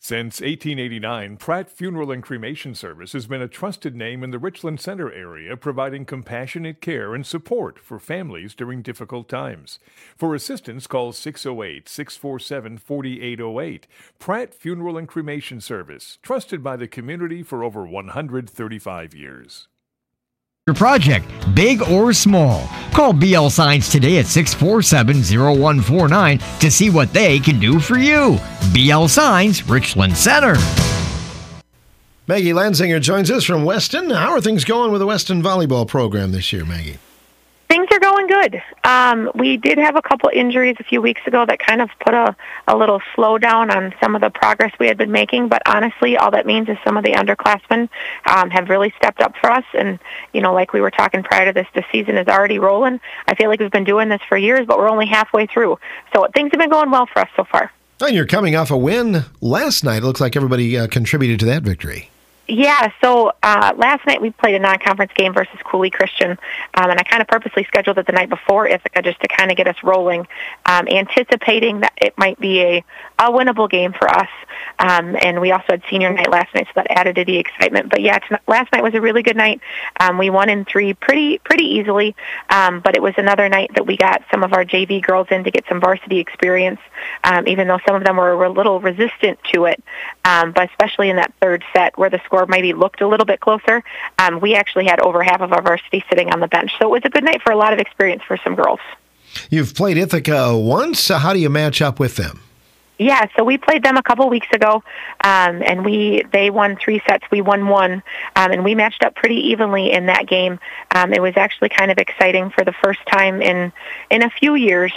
Since 1889, Pratt Funeral and Cremation Service has been a trusted name in the Richland Center area, providing compassionate care and support for families during difficult times. For assistance, call 608 647 4808. Pratt Funeral and Cremation Service, trusted by the community for over 135 years. Your project, big or small. Call BL Signs today at 647-0149 to see what they can do for you. BL Signs, Richland Center. Maggie Lanzinger joins us from Weston. How are things going with the Weston volleyball program this year, Maggie? Things are going good. We did have a couple injuries a few weeks ago that kind of put a little slowdown on some of the progress we had been making, but honestly, all that means is some of the underclassmen have really stepped up for us, and, like we were talking prior to this, the season is already rolling. I feel like we've been doing this for years, but we're only halfway through, so things have been going well for us so far. And you're coming off a win last night. It looks like everybody contributed to that victory. Yeah, so last night we played a non-conference game versus Cooley Christian, and I kind of purposely scheduled it the night before Ithaca just to kind of get us rolling, anticipating that it might be a winnable game for us. And we also had senior night last night, so that added to the excitement. But yeah, last night was a really good night. We won in 3 pretty easily, but it was another night that we got some of our JV girls in to get some varsity experience, even though some of them were a little resistant to it, but especially in that third set where the score maybe looked a little bit closer. We actually had over half of our varsity sitting on the bench. So it was a good night for a lot of experience for some girls. You've played Ithaca once. How do you match up with them? Yeah, so we played them a couple weeks ago, and they won 3 sets. We won 1, and we matched up pretty evenly in that game. It was actually kind of exciting for the first time in a few years.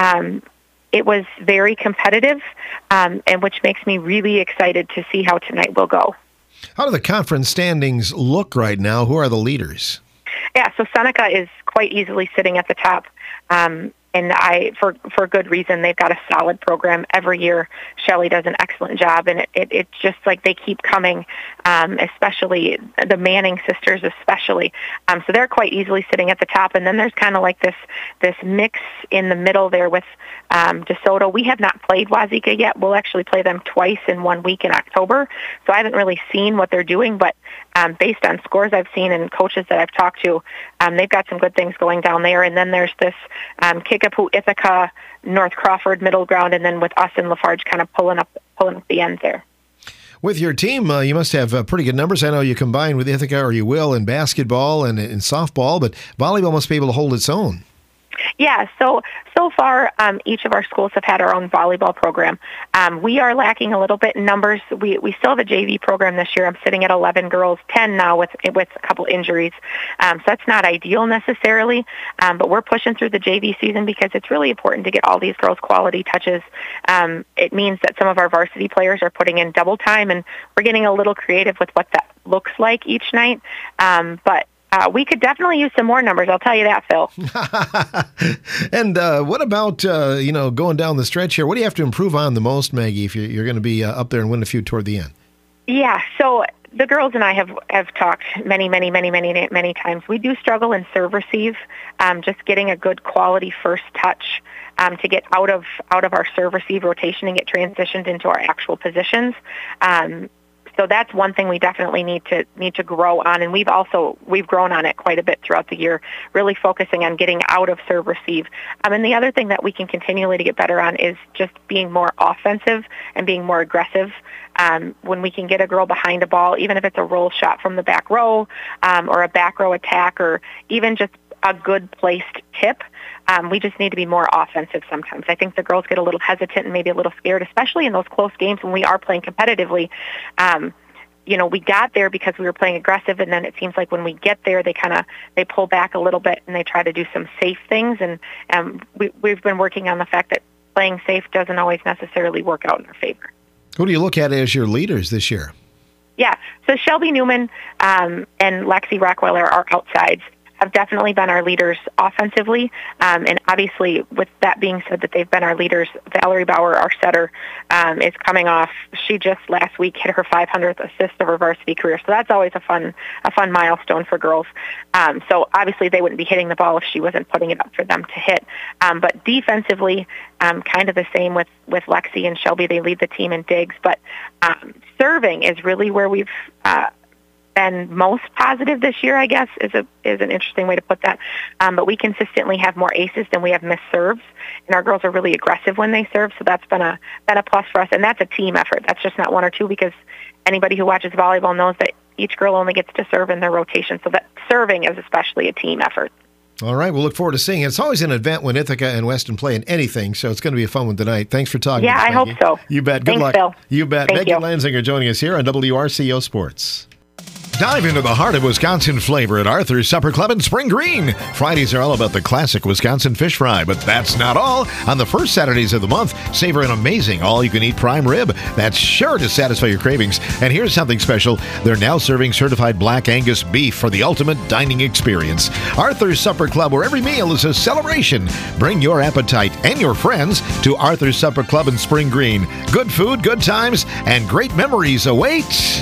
It was very competitive, and which makes me really excited to see how tonight will go. How do the conference standings look right now? Who are the leaders? Yeah, so Seneca is quite easily sitting at the top, and for good reason. They've got a solid program every year. Shelley does an excellent job, and it's just like they keep coming, especially the Manning sisters especially. So they're quite easily sitting at the top, and then there's kind of like this mix in the middle there with DeSoto. We have not played Wazeeka yet. We'll actually play them twice in 1 week in October, so I haven't really seen what they're doing, but based on scores I've seen and coaches that I've talked to, they've got some good things going down there. And then there's this Kickapoo, Ithaca, North Crawford middle ground, and then with us and Lafarge kind of pulling up the ends there. With your team, you must have pretty good numbers. I know you combine with Ithaca, or you will, in basketball and in softball, but volleyball must be able to hold its own. Yeah, so far, each of our schools have had our own volleyball program. We are lacking a little bit in numbers. We still have a JV program this year. I'm sitting at 11 girls, 10 now with a couple injuries. So that's not ideal necessarily, but we're pushing through the JV season because it's really important to get all these girls quality touches. It means that some of our varsity players are putting in double time, and we're getting a little creative with what that looks like each night. But we could definitely use some more numbers, I'll tell you that, Phil. And what about, going down the stretch here? What do you have to improve on the most, Maggie, if you're going to be up there and win a few toward the end? Yeah, so the girls and I have talked many times. We do struggle in serve receive, just getting a good quality first touch to get out of our serve receive rotation and get transitioned into our actual positions. So that's one thing we definitely need to grow on, and we've grown on it quite a bit throughout the year, really focusing on getting out of serve receive. And the other thing that we can continually to get better on is just being more offensive and being more aggressive. When we can get a girl behind a ball, even if it's a roll shot from the back row or a back row attack or even just a good placed tip, we just need to be more offensive sometimes. I think the girls get a little hesitant and maybe a little scared, especially in those close games when we are playing competitively. We got there because we were playing aggressive, and then it seems like when we get there, they pull back a little bit and they try to do some safe things. And we've been working on the fact that playing safe doesn't always necessarily work out in our favor. Who do you look at as your leaders this year? Yeah, so Shelby Newman and Lexi Rockweiler are outsides. have definitely been our leaders offensively. And obviously, with that being said, that they've been our leaders, Valerie Bauer, our setter, is coming off. She just last week hit her 500th assist of her varsity career. So that's always a fun milestone for girls. So obviously, they wouldn't be hitting the ball if she wasn't putting it up for them to hit. But defensively, kind of the same with Lexi and Shelby. They lead the team in digs. But serving is really where we've been most positive this year, I guess, is an interesting way to put that. But we consistently have more aces than we have missed serves, and our girls are really aggressive when they serve, so that's been a plus for us, and that's a team effort. That's just not one or two, because anybody who watches volleyball knows that each girl only gets to serve in their rotation, so that serving is especially a team effort. All right, we'll look forward to seeing it. It's always an event when Ithaca and Weston play in anything, so it's going to be a fun one tonight. Thanks for talking. Yeah, I hope so. You bet. Good Thanks, luck. Phil. You bet. Thank Megan you. Lanzinger joining us here on WRCO Sports. Dive into the heart of Wisconsin flavor at Arthur's Supper Club in Spring Green. Fridays are all about the classic Wisconsin fish fry, but that's not all. On the first Saturdays of the month, savor an amazing all-you-can-eat prime rib that's sure to satisfy your cravings. And here's something special. They're now serving certified Black Angus beef for the ultimate dining experience. Arthur's Supper Club, where every meal is a celebration. Bring your appetite and your friends to Arthur's Supper Club in Spring Green. Good food, good times, and great memories await.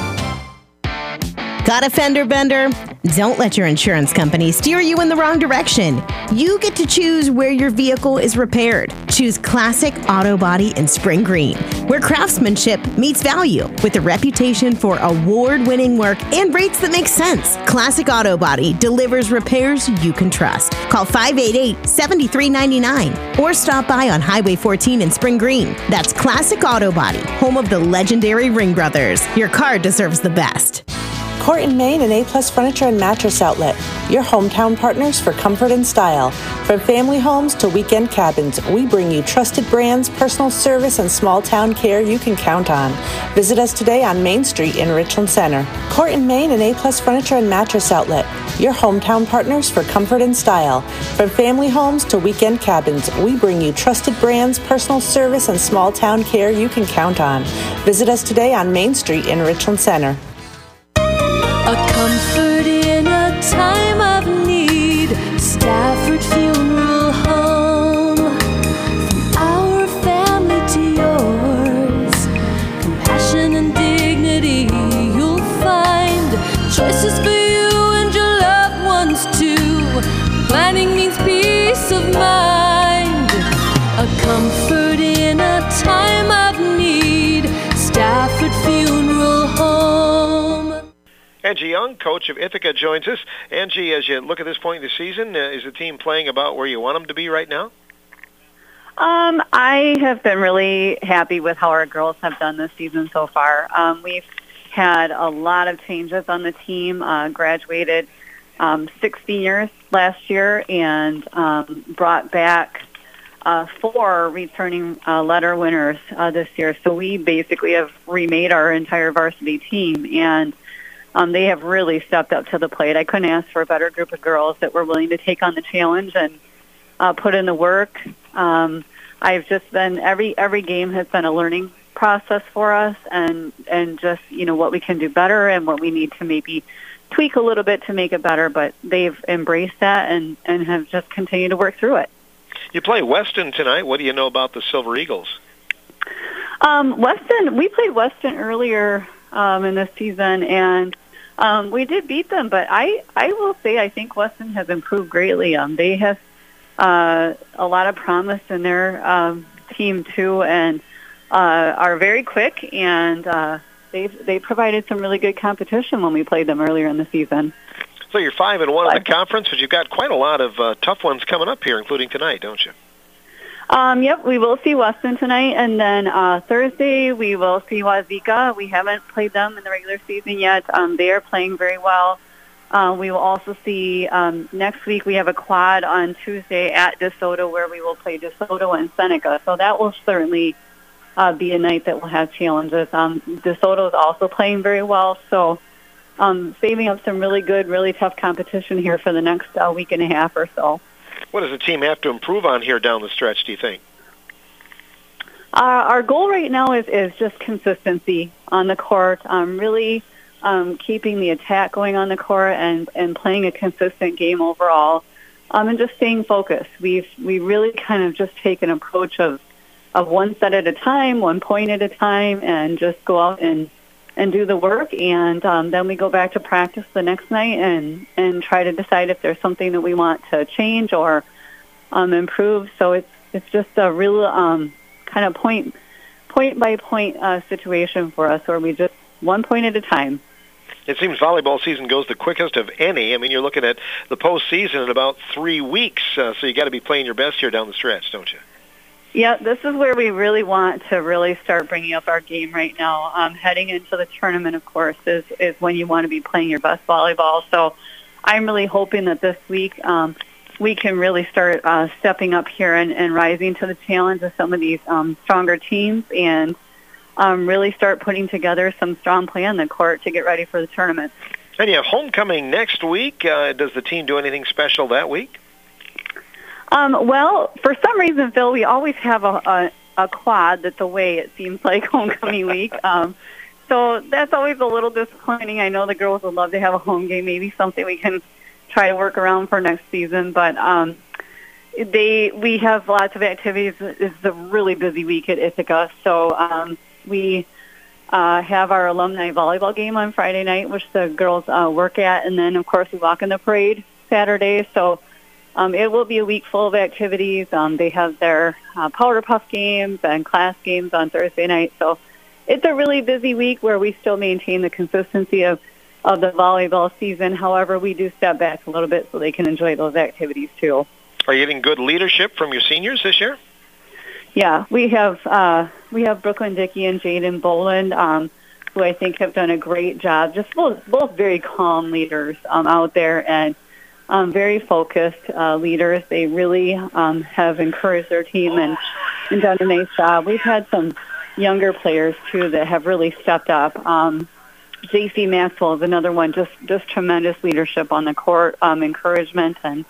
Got a fender bender? Don't let your insurance company steer you in the wrong direction. You get to choose where your vehicle is repaired. Choose Classic Auto Body in Spring Green, where craftsmanship meets value with a reputation for award-winning work and rates that make sense. Classic Auto Body delivers repairs you can trust. Call 588-7399 or stop by on Highway 14 in Spring Green. That's Classic Auto Body, home of the legendary Ring Brothers. Your car deserves the best. Court and Main and A-Plus Furniture and Mattress Outlet, your hometown partners for comfort and style. From family homes to weekend cabins, we bring you trusted brands, personal service, and small-town care you can count on. Visit us today on Main Street in Richland Center. Court and Main and A-Plus Furniture and Mattress Outlet, your hometown partners for comfort and style. From family homes to weekend cabins, we bring you trusted brands, personal service, and small-town care you can count on. Visit us today on Main Street in Richland Center. A comfort in a time of need. Stafford Funeral Home. From our family to yours. Compassion and dignity you'll find. Choices for you and your loved ones too. Planning means peace of mind. A comfort in a time of need. Stafford Funeral Home. Angie Young, coach of Ithaca, joins us. Angie, as you look at this point in the season, is the team playing about where you want them to be right now? I have been really happy with how our girls have done this season so far. We've had a lot of changes on the team, graduated 6 seniors last year, and brought back 4 returning letter winners this year. So we basically have remade our entire varsity team, and they have really stepped up to the plate. I couldn't ask for a better group of girls that were willing to take on the challenge and put in the work. I've just been every game has been a learning process for us, and just what we can do better and what we need to maybe tweak a little bit to make it better. But they've embraced that and have just continued to work through it. You play Weston tonight. What do you know about the Silver Eagles? Weston, we played Weston earlier in this season, and we did beat them, but I will say I think Weston has improved greatly. They have a lot of promise in their team too, and are very quick, and they provided some really good competition when we played them earlier in the season. So you're 5-1 in the conference, but you've got quite a lot of tough ones coming up here, including tonight, don't you? Yep, we will see Weston tonight, and then Thursday we will see Wazeeka. We haven't played them in the regular season yet. They are playing very well. We will also see next week we have a quad on Tuesday at DeSoto where we will play DeSoto and Seneca. So that will certainly be a night that will have challenges. DeSoto is also playing very well, so saving up some really good, really tough competition here for the next week and a half or so. What does the team have to improve on here down the stretch, do you think? Our goal right now is just consistency on the court, really keeping the attack going on the court and playing a consistent game overall, and just staying focused. We really kind of just take an approach of one set at a time, 1 point at a time, and just go out and do the work. And then we go back to practice the next night and try to decide if there's something that we want to change or improve. So it's just a real kind of point by point situation for us, where we just 1 point at a time. It seems volleyball season goes the quickest of any. I mean, you're looking at the postseason in about 3 weeks, so you got to be playing your best here down the stretch, don't you? Yeah, this is where we really want to really start bringing up our game right now. Heading into the tournament, of course, is when you want to be playing your best volleyball. So I'm really hoping that this week we can really start stepping up here and rising to the challenge of some of these stronger teams and really start putting together some strong play on the court to get ready for the tournament. And you have homecoming next week. Does the team do anything special that week? Well, for some reason, Phil, we always have a quad that's away, it seems like, homecoming week. So that's always a little disappointing. I know the girls would love to have a home game, maybe something we can try to work around for next season. But we have lots of activities. It's a really busy week at Ithaca. So we have our alumni volleyball game on Friday night, which the girls work at. And then, of course, we walk in the parade Saturday. So it will be a week full of activities. They have their powder puff games and class games on Thursday night. So it's a really busy week where we still maintain the consistency of the volleyball season. However, we do step back a little bit so they can enjoy those activities too. Are you getting good leadership from your seniors this year? Yeah, we have Brooklyn Dickey and Jaden Boland, who I think have done a great job. Just both very calm leaders out there and very focused leaders. They really have encouraged their team and done a nice job. We've had some younger players too that have really stepped up. J.C. Maxwell is another one, just tremendous leadership on the court, encouragement, and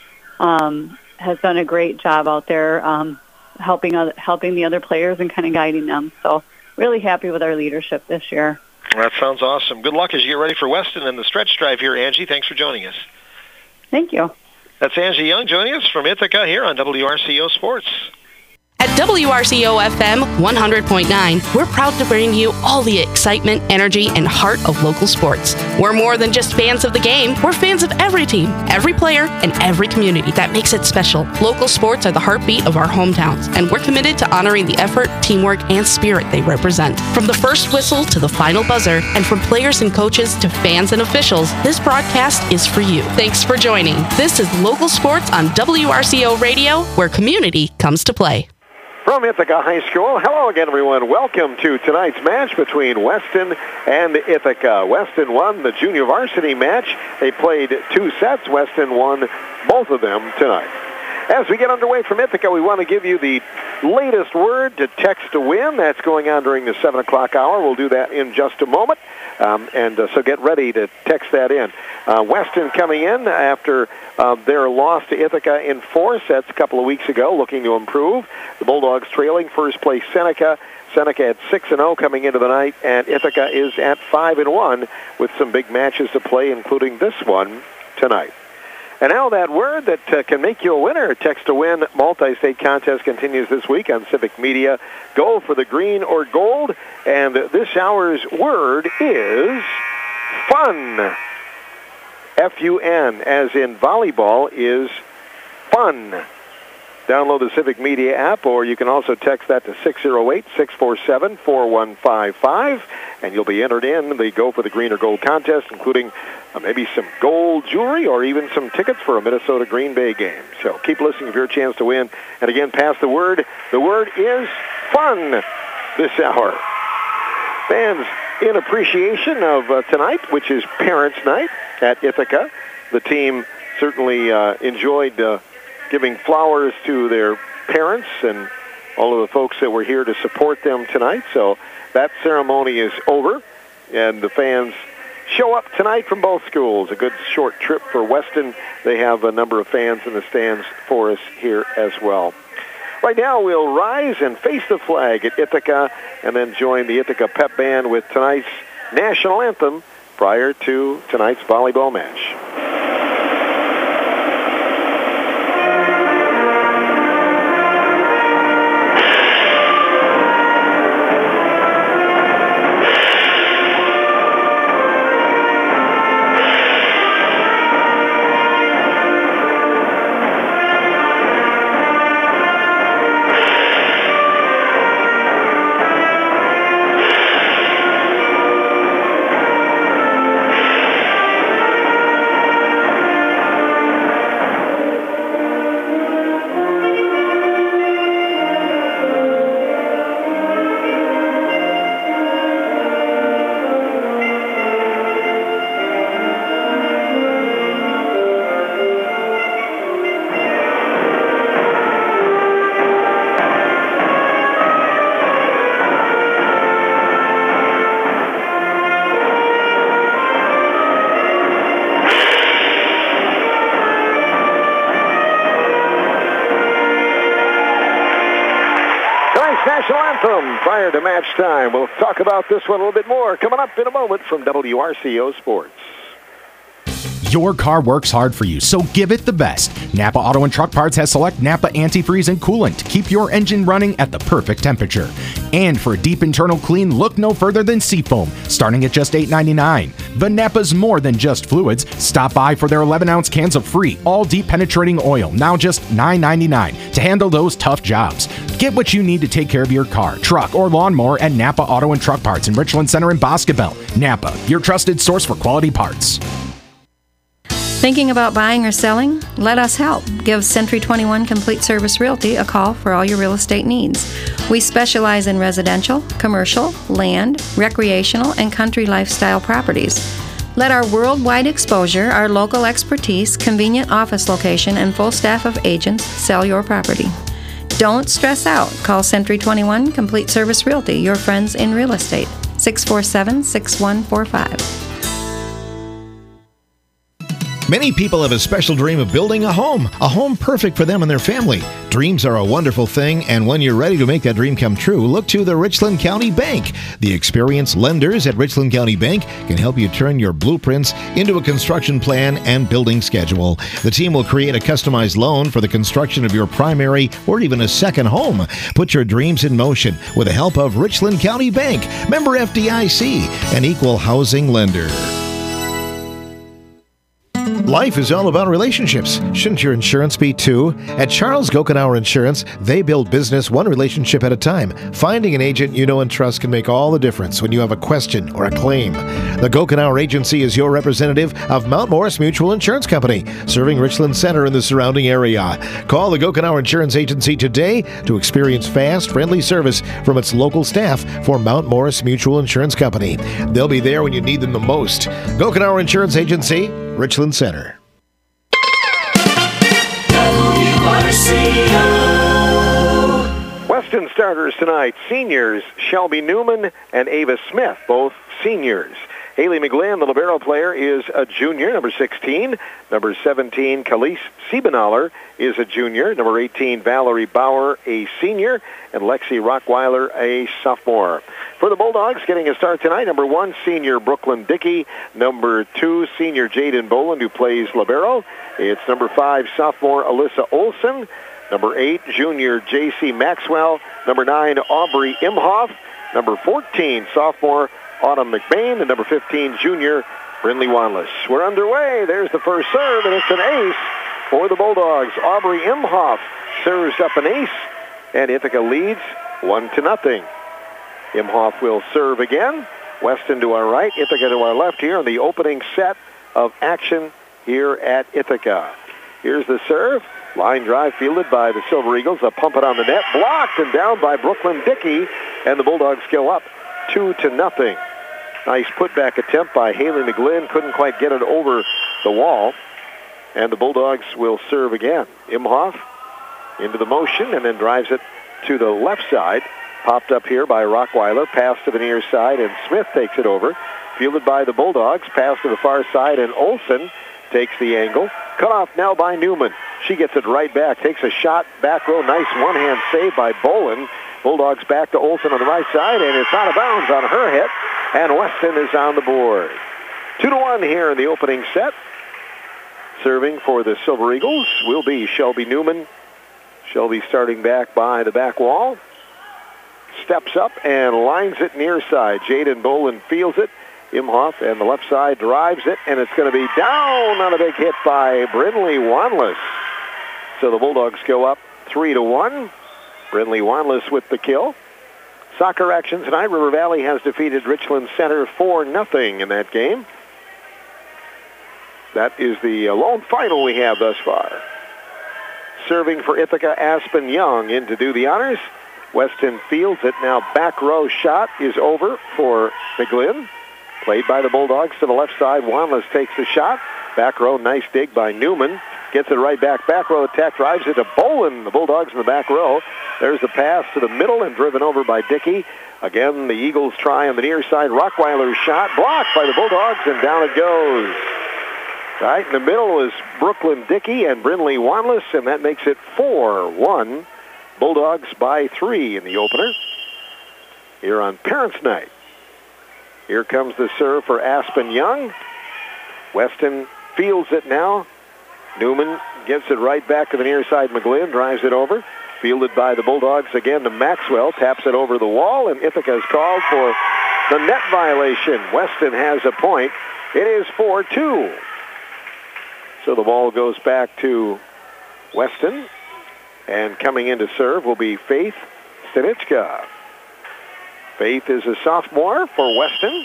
has done a great job out there helping the other players and kind of guiding them. So really happy with our leadership this year. That sounds awesome. Good luck as you get ready for Weston and the stretch drive here, Angie. Thanks for joining us. Thank you. That's Angie Young joining us from Ithaca here on WRCO Sports. At WRCO FM 100.9, we're proud to bring you all the excitement, energy, and heart of local sports. We're more than just fans of the game. We're fans of every team, every player, and every community that makes it special. Local sports are the heartbeat of our hometowns, and we're committed to honoring the effort, teamwork, and spirit they represent. From the first whistle to the final buzzer, and from players and coaches to fans and officials, this broadcast is for you. Thanks for joining. This is Local Sports on WRCO Radio, where community comes to play. From Ithaca High School, hello again, everyone. Welcome to tonight's match between Weston and Ithaca. Weston won the junior varsity match. They played 2 sets. Weston won both of them tonight. As we get underway from Ithaca, we want to give you the latest word to text to win. That's going on during the 7 o'clock hour. We'll do that in just a moment. So get ready to text that in. Weston coming in after their loss to Ithaca in 4 sets a couple of weeks ago, looking to improve. The Bulldogs trailing first place Seneca. Seneca at 6-0 coming into the night, and Ithaca is at 5-1 with some big matches to play, including this one tonight. And now that word that can make you a winner. Text to win multi-state contest continues this week on Civic Media. Go for the green or gold. And this hour's word is fun. F-U-N, as in volleyball, is fun. Download the Civic Media app, or you can also text that to 608-647-4155, and you'll be entered in the Go for the Green or Gold contest, including maybe some gold jewelry or even some tickets for a Minnesota Green Bay game. So keep listening for your chance to win. And again, pass the word. The word is fun this hour. Fans, in appreciation of tonight, which is Parents' Night at Ithaca, the team certainly enjoyed giving flowers to their parents and all of the folks that were here to support them tonight. So that ceremony is over, and the fans show up tonight from both schools. A good short trip for Weston. They have a number of fans in the stands for us here as well. Right now, we'll rise and face the flag at Ithaca and then join the Ithaca Pep Band with tonight's national anthem, prior to tonight's volleyball match. National anthem prior to match time. We'll talk about this one a little bit more coming up in a moment from WRCO Sports. Your car works hard for you, so give it the best. Napa Auto and Truck Parts has select Napa antifreeze and coolant to keep your engine running at the perfect temperature. And for a deep internal clean, look no further than Seafoam, starting at just $8.99. But Napa's more than just fluids. Stop by for their 11-ounce cans of free, all deep penetrating oil, now just $9.99 to handle those tough jobs. Get what you need to take care of your car, truck, or lawnmower at Napa Auto and Truck Parts in Richland Center and Boscobel. Napa, your trusted source for quality parts. Thinking about buying or selling? Let us help. Give Century 21 Complete Service Realty a call for all your real estate needs. We specialize in residential, commercial, land, recreational, and country lifestyle properties. Let our worldwide exposure, our local expertise, convenient office location, and full staff of agents sell your property. Don't stress out. Call Century 21 Complete Service Realty, your friends in real estate. 647-6145. Many people have a special dream of building a home perfect for them and their family. Dreams are a wonderful thing, and when you're ready to make that dream come true, look to the Richland County Bank. The experienced lenders at Richland County Bank can help you turn your blueprints into a construction plan and building schedule. The team will create a customized loan for the construction of your primary or even a second home. Put your dreams in motion with the help of Richland County Bank, member FDIC, an equal housing lender. Life is all about relationships. Shouldn't your insurance be too? At Charles Gokenauer Insurance, they build business one relationship at a time. Finding an agent you know and trust can make all the difference when you have a question or a claim. The Gokenauer Agency is your representative of Mount Morris Mutual Insurance Company, serving Richland Center and the surrounding area. Call the Gokenauer Insurance Agency today to experience fast, friendly service from its local staff for Mount Morris Mutual Insurance Company. They'll be there when you need them the most. Gokenauer Insurance Agency, Richland Center. Weston starters tonight, seniors Shelby Newman and Ava Smith, both seniors. Haley McGlynn, the libero player, is a junior, number 16. Number 17, Khalees Siebenaller, is a junior. Number 18, Valerie Bauer, a senior. And Lexi Rockweiler, a sophomore. For the Bulldogs, getting a start tonight, number 1, senior Brooklyn Dickey. Number 2, senior Jaden Boland, who plays libero. It's number 5, sophomore Alyssa Olson. Number 8, junior J.C. Maxwell. Number 9, Aubrey Imhoff. Number 14, sophomore Autumn McBain. And number 15, junior Brindley Wanless. We're underway. There's the first serve, and it's an ace for the Bulldogs. Aubrey Imhoff serves up an ace, and Ithaca leads 1-0. Imhoff will serve again. Weston to our right, Ithaca to our left here on the opening set of action here at Ithaca. Here's the serve. Line drive fielded by the Silver Eagles. A pump it on the net. Blocked and down by Brooklyn Dickey. And the Bulldogs go up 2-0. Nice putback attempt by Haley McGlynn. Couldn't quite get it over the wall. And the Bulldogs will serve again. Imhoff into the motion and then drives it to the left side. Popped up here by Rockweiler. Pass to the near side, and Smith takes it over. Fielded by the Bulldogs. Pass to the far side, and Olsen takes the angle. Cut off now by Newman. She gets it right back. Takes a shot back row. Nice one-hand save by Boland. Bulldogs back to Olsen on the right side, and it's out of bounds on her hit. And Weston is on the board. 2-1 here in the opening set. Serving for the Silver Eagles will be Shelby Newman. Shelby starting back by the back wall. Steps up and lines it near side. Jaden Boland fields it. Imhoff and the left side drives it, and it's going to be down on a big hit by Brindley Wanless. So the Bulldogs go up 3-1. Brindley Wanless with the kill. Soccer action tonight. River Valley has defeated Richland Center 4-0 in that game. That is the lone final we have thus far. Serving for Ithaca, Aspen Young in to do the honors. Weston fields it. Now back row shot is over for McGlynn. Played by the Bulldogs to the left side. Wanless takes the shot. Back row, nice dig by Newman. Gets it right back. Back row attack, drives it to Boland. The Bulldogs in the back row. There's the pass to the middle and driven over by Dickey. Again, the Eagles try on the near side. Rockweiler's shot blocked by the Bulldogs, and down it goes. Right in the middle is Brooklyn Dickey and Brindley Wanless, and that makes it 4-1. Bulldogs by 3 in the opener here on Parents' Night. Here comes the serve for Aspen Young. Weston fields it now. Newman gets it right back to the near side. McGlynn drives it over. Fielded by the Bulldogs again to Maxwell. Taps it over the wall, and Ithaca is called for the net violation. Weston has a point. It is 4-2. So the ball goes back to Weston. And coming in to serve will be Faith Stanichka. Faith is a sophomore for Weston.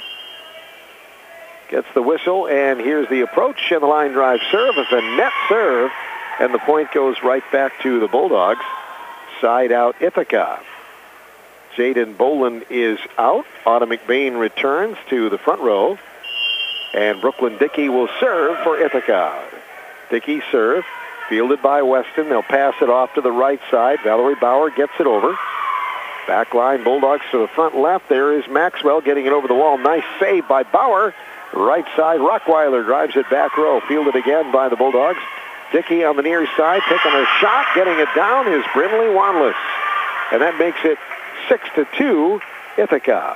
Gets the whistle, and here's the approach, and the line drive serve. It's a net serve, and the point goes right back to the Bulldogs. Side out Ithaca. Jaden Boland is out. Autumn McBain returns to the front row. And Brooklyn Dickey will serve for Ithaca. Dickey serve, fielded by Weston. They'll pass it off to the right side. Valerie Bauer gets it over. Back line, Bulldogs to the front left. There is Maxwell getting it over the wall. Nice save by Bauer. Right side, Rockweiler drives it back row. Fielded again by the Bulldogs. Dickey on the near side, taking a shot. Getting it down is Brindley Wanless. And that makes it 6-2 Ithaca.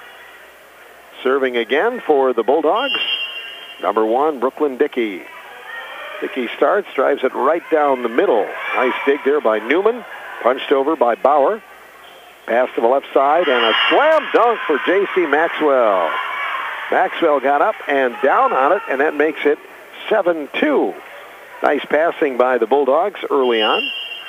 Serving again for the Bulldogs. Number 1, Brooklyn Dickey. Dickey starts, drives it right down the middle. Nice dig there by Newman. Punched over by Bauer. Pass to the left side, and a slam dunk for J.C. Maxwell. Maxwell got up and down on it, and that makes it 7-2. Nice passing by the Bulldogs early on.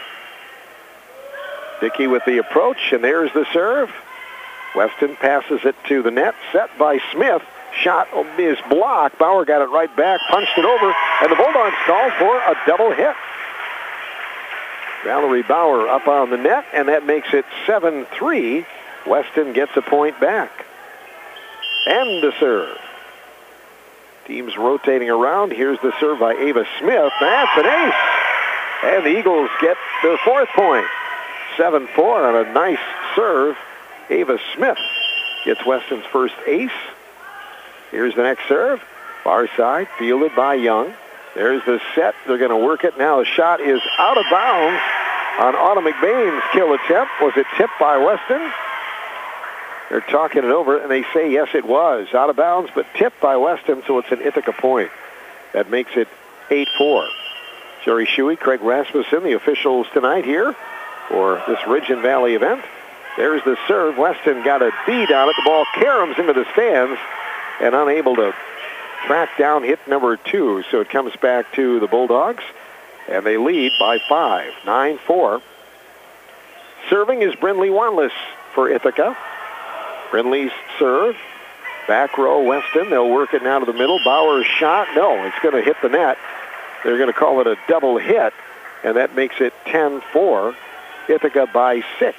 Dickey with the approach, and there's the serve. Weston passes it to the net, set by Smith. Shot is blocked. Bauer got it right back, punched it over, and the Bulldogs call for a double hit. Valerie Bauer up on the net, and that makes it 7-3. Weston gets a point back. And the serve. Teams rotating around. Here's the serve by Ava Smith. That's an ace. And the Eagles get their 4th point. 7-4 on a nice serve. Ava Smith gets Weston's first ace. Here's the next serve. Far side, fielded by Young. There's the set. They're going to work it now. The shot is out of bounds on Autumn McBain's kill attempt. Was it tipped by Weston? They're talking it over, and they say yes, it was. Out of bounds, but tipped by Weston, so it's an Ithaca point. That makes it 8-4. Jerry Shuey, Craig Rasmussen, the officials tonight here for this Ridge and Valley event. There's the serve. Weston got a bead on it. The ball caroms into the stands and unable to track down hit number 2. So it comes back to the Bulldogs, and they lead by 5, 9-4. Serving is Brindley Wanless for Ithaca. Brindley's serve. Back row, Weston. They'll work it now to the middle. Bauer's shot. No, it's going to hit the net. They're going to call it a double hit, and that makes it 10-4. Ithaca by 6.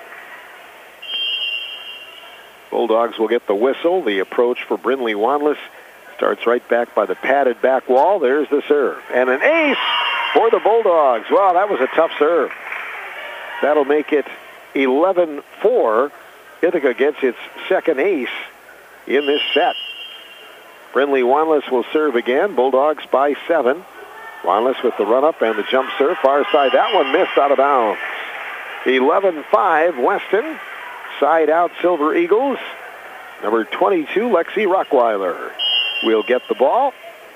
Bulldogs will get the whistle. The approach for Brindley Wanless starts right back by the padded back wall. There's the serve. And an ace for the Bulldogs. Wow, that was a tough serve. That'll make it 11-4. Ithaca gets its second ace in this set. Brindley Wanless will serve again. Bulldogs by 7. Wanless with the run-up and the jump serve. Far side, that one missed out of bounds. 11-5, Weston. Side out, Silver Eagles. Number 22, Lexi Rockweiler. will get the ball.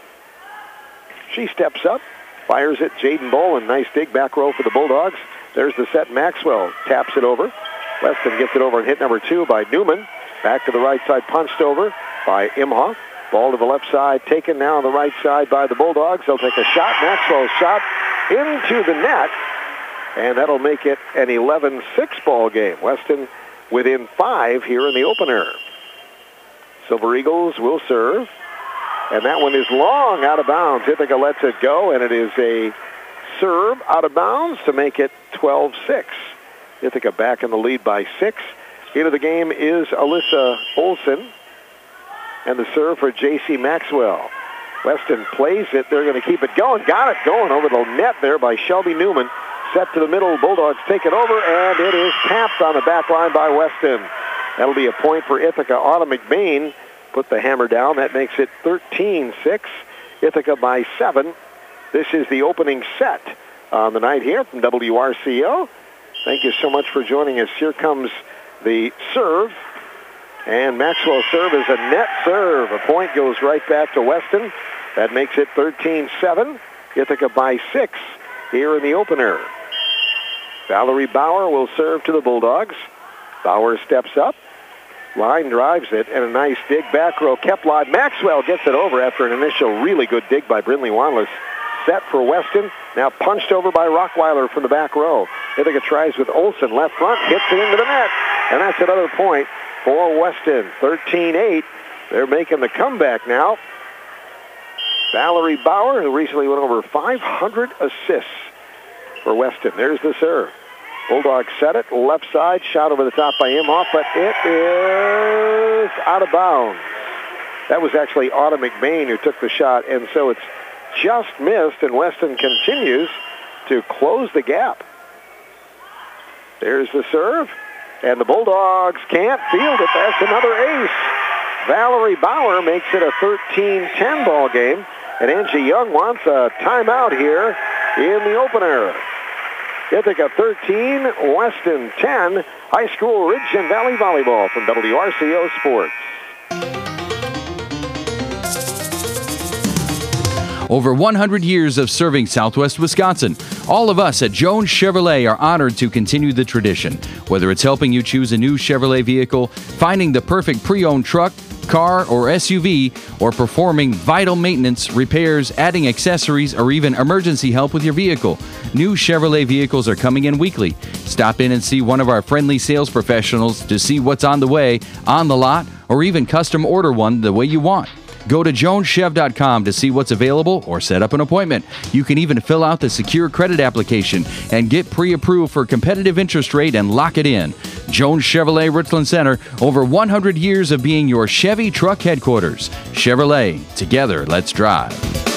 She steps up, fires it. Jaden Boland, nice dig back row for the Bulldogs. There's the set. Maxwell taps it over. Weston gets it over and hit number 2 by Newman. Back to the right side, punched over by Imhoff. Ball to the left side, taken now on the right side by the Bulldogs. They'll take a shot. Maxwell's shot into the net, and that'll make it an 11-6 ball game. Weston within 5 here in the opener. Silver Eagles will serve, and that one is long out of bounds. Ithaca lets it go, and it is a serve out of bounds to make it 12-6. Ithaca back in the lead by 6. Into the game is Alyssa Olsen, and the serve for J.C. Maxwell. Weston plays it. They're going to keep it going. Got it going over the net there by Shelby Newman. Set to the middle. Bulldogs take it over, and it is tapped on the back line by Weston. That'll be a point for Ithaca. Autumn McBain put the hammer down. That makes it 13-6. Ithaca by 7. This is the opening set on the night here from WRCO. Thank you so much for joining us. Here comes the serve. And Maxwell's serve is a net serve. A point goes right back to Weston. That makes it 13-7. Ithaca by 6 here in the opener. Valerie Bauer will serve to the Bulldogs. Bauer steps up. Line drives it, and a nice dig back row. Keplot. Maxwell gets it over after an initial really good dig by Brindley Wanless. Set for Weston. Now punched over by Rockweiler from the back row. Ithaca tries with Olsen. Left front. Hits it into the net. And that's another point for Weston. 13-8. They're making the comeback now. Valerie Bauer, who recently went over 500 assists for Weston. There's the serve. Bulldogs set it. Left side. Shot over the top by Imhoff, but it is out of bounds. That was actually Autumn McBain who took the shot, and so it's just missed, and Weston continues to close the gap. There's the serve, and the Bulldogs can't field it. That's another ace. Valerie Bauer makes it a 13-10 ball game, and Angie Young wants a timeout here in the opener. Ithaca 13, Weston 10. High school Ridge and Valley Volleyball from WRCO Sports. Over 100 years of serving Southwest Wisconsin. All of us at Jones Chevrolet are honored to continue the tradition. Whether it's helping you choose a new Chevrolet vehicle, finding the perfect pre-owned truck, car, or SUV, or performing vital maintenance, repairs, adding accessories, or even emergency help with your vehicle, new Chevrolet vehicles are coming in weekly. Stop in and see one of our friendly sales professionals to see what's on the way, on the lot, or even custom order one the way you want. Go to joneschev.com to see what's available or set up an appointment. You can even fill out the secure credit application and get pre-approved for competitive interest rate and lock it in. Jones Chevrolet Richland Center, over 100 years of being your Chevy truck headquarters. Chevrolet, together, let's drive.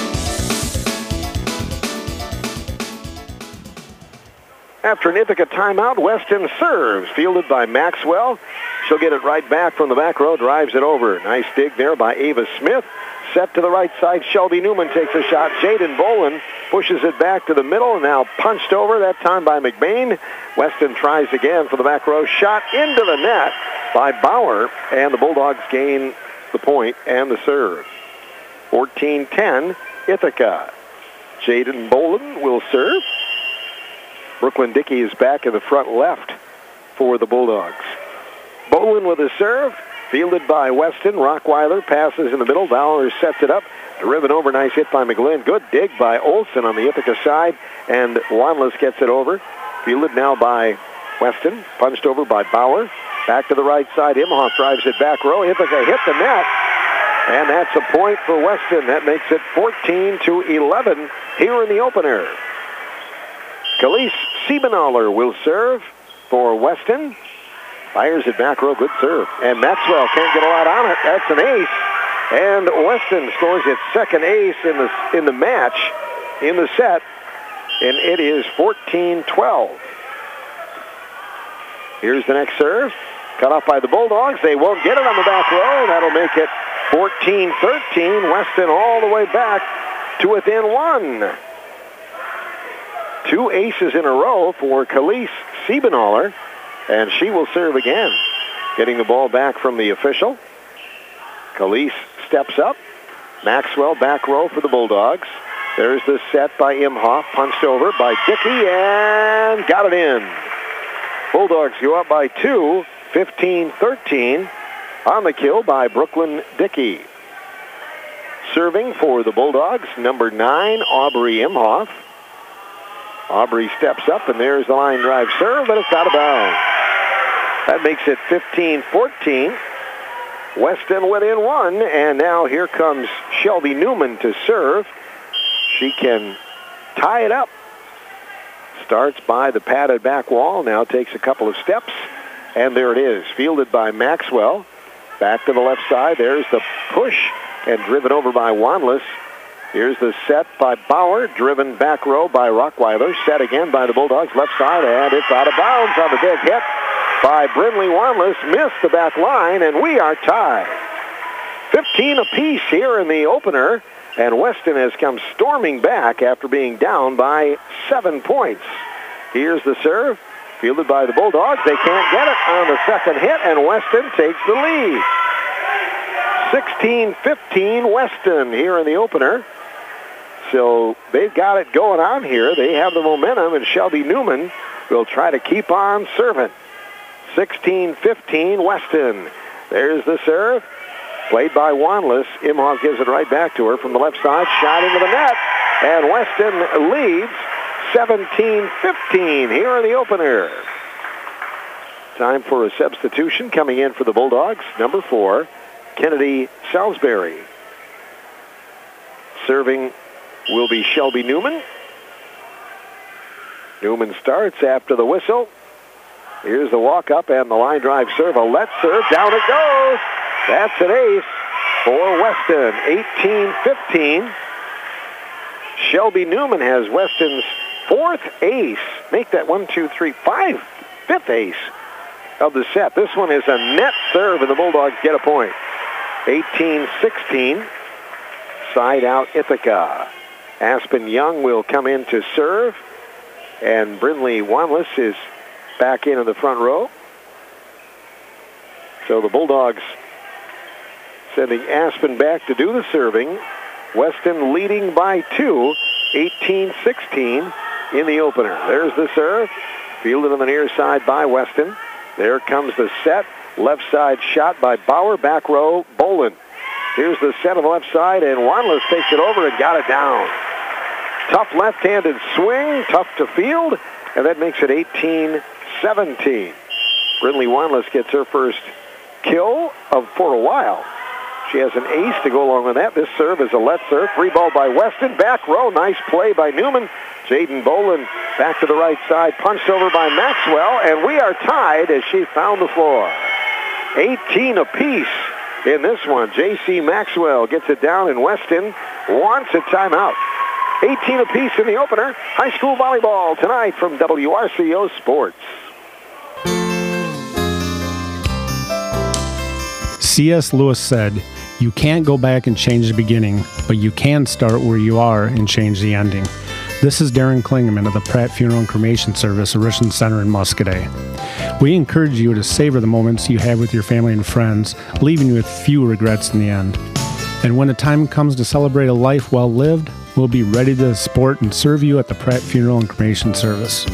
After an Ithaca timeout, Weston serves, fielded by Maxwell. She'll get it right back from the back row, drives it over. Nice dig there by Ava Smith. Set to the right side, Shelby Newman takes a shot. Jaden Boland pushes it back to the middle, and now punched over, that time by McBain. Weston tries again for the back row. Shot into the net by Bauer, and the Bulldogs gain the point and the serve. 14-10, Ithaca. Jaden Boland will serve. Brooklyn Dickey is back in the front left for the Bulldogs. Boland with a serve, fielded by Weston. Rockweiler passes in the middle. Bauer sets it up. Driven over, nice hit by McGlynn. Good dig by Olsen on the Ithaca side, and Wanless gets it over. Fielded now by Weston. Punched over by Bauer. Back to the right side. Imhoff drives it back row. Ithaca hit the net, and that's a point for Weston. That makes it 14-11 here in the opener. Khalees Siebenaller will serve for Weston. Fires it back row, good serve. And Maxwell can't get a lot on it. That's an ace. And Weston scores its second ace in the match, in the set. And it is 14-12. Here's the next serve. Cut off by the Bulldogs. They won't get it on the back row. That'll make it 14-13. Weston all the way back to within one. Two aces in a row for Khalees Siebenaller, and she will serve again. Getting the ball back from the official. Khalees steps up, Maxwell back row for the Bulldogs. There's the set by Imhoff, punched over by Dickey, and got it in. Bulldogs go up by 2, 15-13. On the kill by Brooklyn Dickey. Serving for the Bulldogs, number 9, Aubrey Imhoff. Aubrey steps up, and there's the line drive serve, but it's out of bounds. That makes it 15-14. Weston within 1, and now here comes Shelby Newman to serve. She can tie it up. Starts by the padded back wall, now takes a couple of steps, and there it is, fielded by Maxwell. Back to the left side, there's the push, and driven over by Wanless. Here's the set by Bauer, driven back row by Rockweiler. Set again by the Bulldogs, left side, and it's out of bounds on the big hit by Brindley Wanless. Missed the back line, and we are tied. 15 apiece here in the opener, and Weston has come storming back after being down by 7 points. Here's the serve, fielded by the Bulldogs. They can't get it on the second hit, and Weston takes the lead. 16-15 Weston here in the opener. So they've got it going on here. They have the momentum, and Shelby Newman will try to keep on serving. 16-15 Weston. There's the serve. Played by Wanless. Imhoff gives it right back to her from the left side. Shot into the net. And Weston leads 17-15 here in the opener. Time for a substitution coming in for the Bulldogs. Number 4, Kennedy Salisbury. Serving will be Shelby Newman. Newman starts after the whistle. Here's the walk-up and the line drive serve. A let serve. Down it goes. That's an ace for Weston. 18-15. Shelby Newman has Weston's 4th ace. Make that 5th ace of the set. This one is a net serve, and the Bulldogs get a point. 18-16. Side out Ithaca. Aspen Young will come in to serve, and Brindley Wanless is back in the front row. So the Bulldogs sending Aspen back to do the serving. Weston leading by 2, 18-16 in the opener. There's the serve, fielded on the near side by Weston. There comes the set, left side shot by Bauer, back row, Bolin. Here's the set on the left side, and Wanless takes it over and got it down. Tough left-handed swing, tough to field, and that makes it 18-17. Brindley Wanless gets her first kill for a while. She has an ace to go along with that. This serve is a let serve. Free ball by Weston. Back row. Nice play by Newman. Jaden Bolin back to the right side. Punched over by Maxwell. And we are tied as she found the floor. 18 apiece in this one. J.C. Maxwell gets it down, and Weston wants a timeout. 18 apiece in the opener. High school volleyball tonight from WRCO Sports. C.S. Lewis said, "You can't go back and change the beginning, but you can start where you are and change the ending." This is Darren Klingerman of the Pratt Funeral and Cremation Service at Richland Center in Muscadet. We encourage you to savor the moments you have with your family and friends, leaving you with few regrets in the end. And when the time comes to celebrate a life well lived, we'll be ready to support and serve you at the Pratt Funeral and Cremation Service.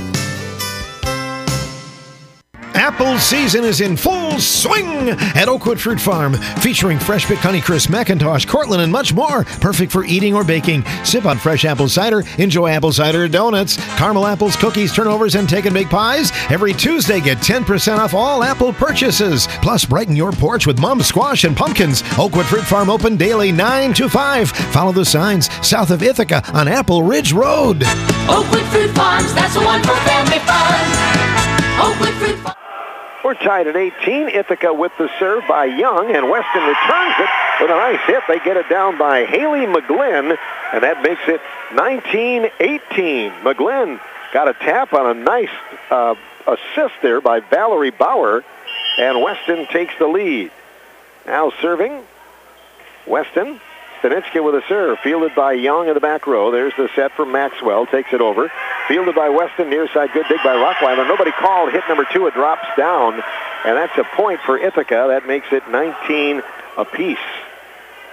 Apple season is in full swing at Oakwood Fruit Farm, featuring fresh picked Honeycrisp, McIntosh, Cortland, and much more. Perfect for eating or baking. Sip on fresh apple cider. Enjoy apple cider donuts, caramel apples, cookies, turnovers, and take and bake pies. Every Tuesday, get 10% off all apple purchases. Plus, brighten your porch with mum squash and pumpkins. Oakwood Fruit Farm open daily 9 to 5. Follow the signs south of Ithaca on Apple Ridge Road. Oakwood Fruit Farms, that's the one for family fun. Oakwood Fruit Farms. We're tied at 18. Ithaca with the serve by Young, and Weston returns it with a nice hit. They get it down by Haley McGlynn, and that makes it 19-18. McGlynn got a tap on a nice assist there by Valerie Bauer, and Weston takes the lead. Now serving, Weston. Stanitska with a serve, fielded by Young in the back row. There's the set from Maxwell, takes it over. Fielded by Weston, near side, good dig by Rockweiler. Nobody called, hit number 2, it drops down. And that's a point for Ithaca. That makes it 19 apiece.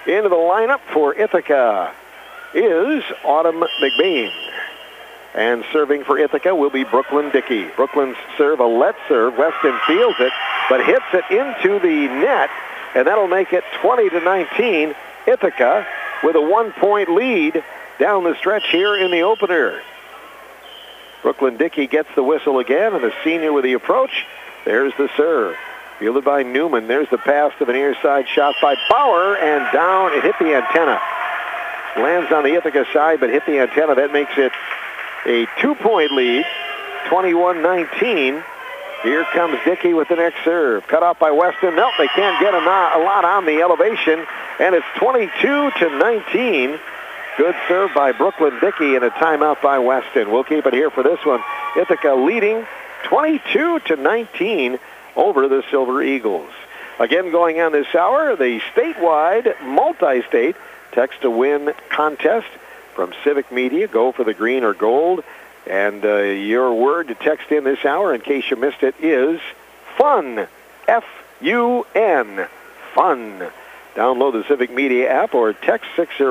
Into the lineup for Ithaca is Autumn McBain. And serving for Ithaca will be Brooklyn Dickey. Brooklyn's serve, a let serve. Weston fields it, but hits it into the net, and that'll make it 20-19. Ithaca with a 1-point lead down the stretch here in the opener. Brooklyn Dickey gets the whistle again, and the senior with the approach. There's the serve. Fielded by Newman. There's the pass to the near side shot by Bauer, and down. It hit the antenna. Lands on the Ithaca side, but hit the antenna. That makes it a 2-point lead, 21-19. Here comes Dickey with the next serve. Cut off by Weston. Nope, they can't get a lot on the elevation, and it's 22-19. Good serve by Brooklyn Dickey and a timeout by Weston. We'll keep it here for this one. Ithaca leading 22-19 over the Silver Eagles. Again, going on this hour, the statewide, multi-state text-to-win contest from Civic Media. Go for the green or gold. And your word to text in this hour, in case you missed it, is FUN. F-U-N. FUN. Download the Civic Media app or text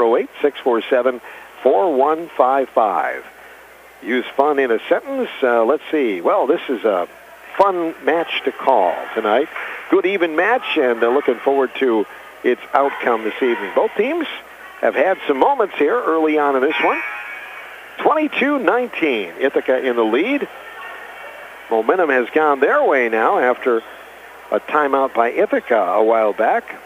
608-647-4155. Use FUN in a sentence. Let's see. Well, this is a fun match to call tonight. Good even match, and looking forward to its outcome this evening. Both teams have had some moments here early on in this one. 22-19, Ithaca in the lead. Momentum has gone their way now after a timeout by Ithaca a while back.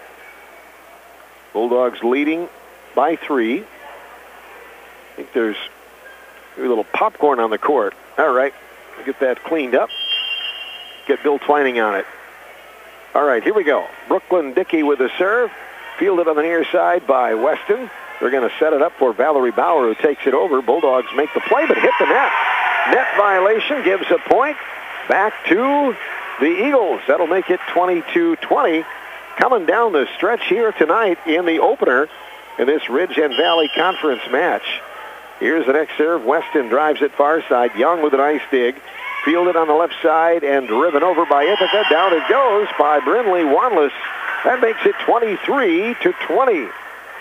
Bulldogs leading by 3. I think there's a little popcorn on the court. All right, we'll get that cleaned up. Get Bill Twining on it. All right, here we go. Brooklyn Dickey with the serve. Fielded on the near side by Weston. They're going to set it up for Valerie Bauer, who takes it over. Bulldogs make the play, but hit the net. Net violation gives a point back to the Eagles. That'll make it 22-20. Coming down the stretch here tonight in the opener in this Ridge and Valley Conference match. Here's the next serve. Weston drives it far side. Young with a nice dig. Fielded on the left side and driven over by Ithaca. Down it goes by Brinley Wanless. That makes it 23-20.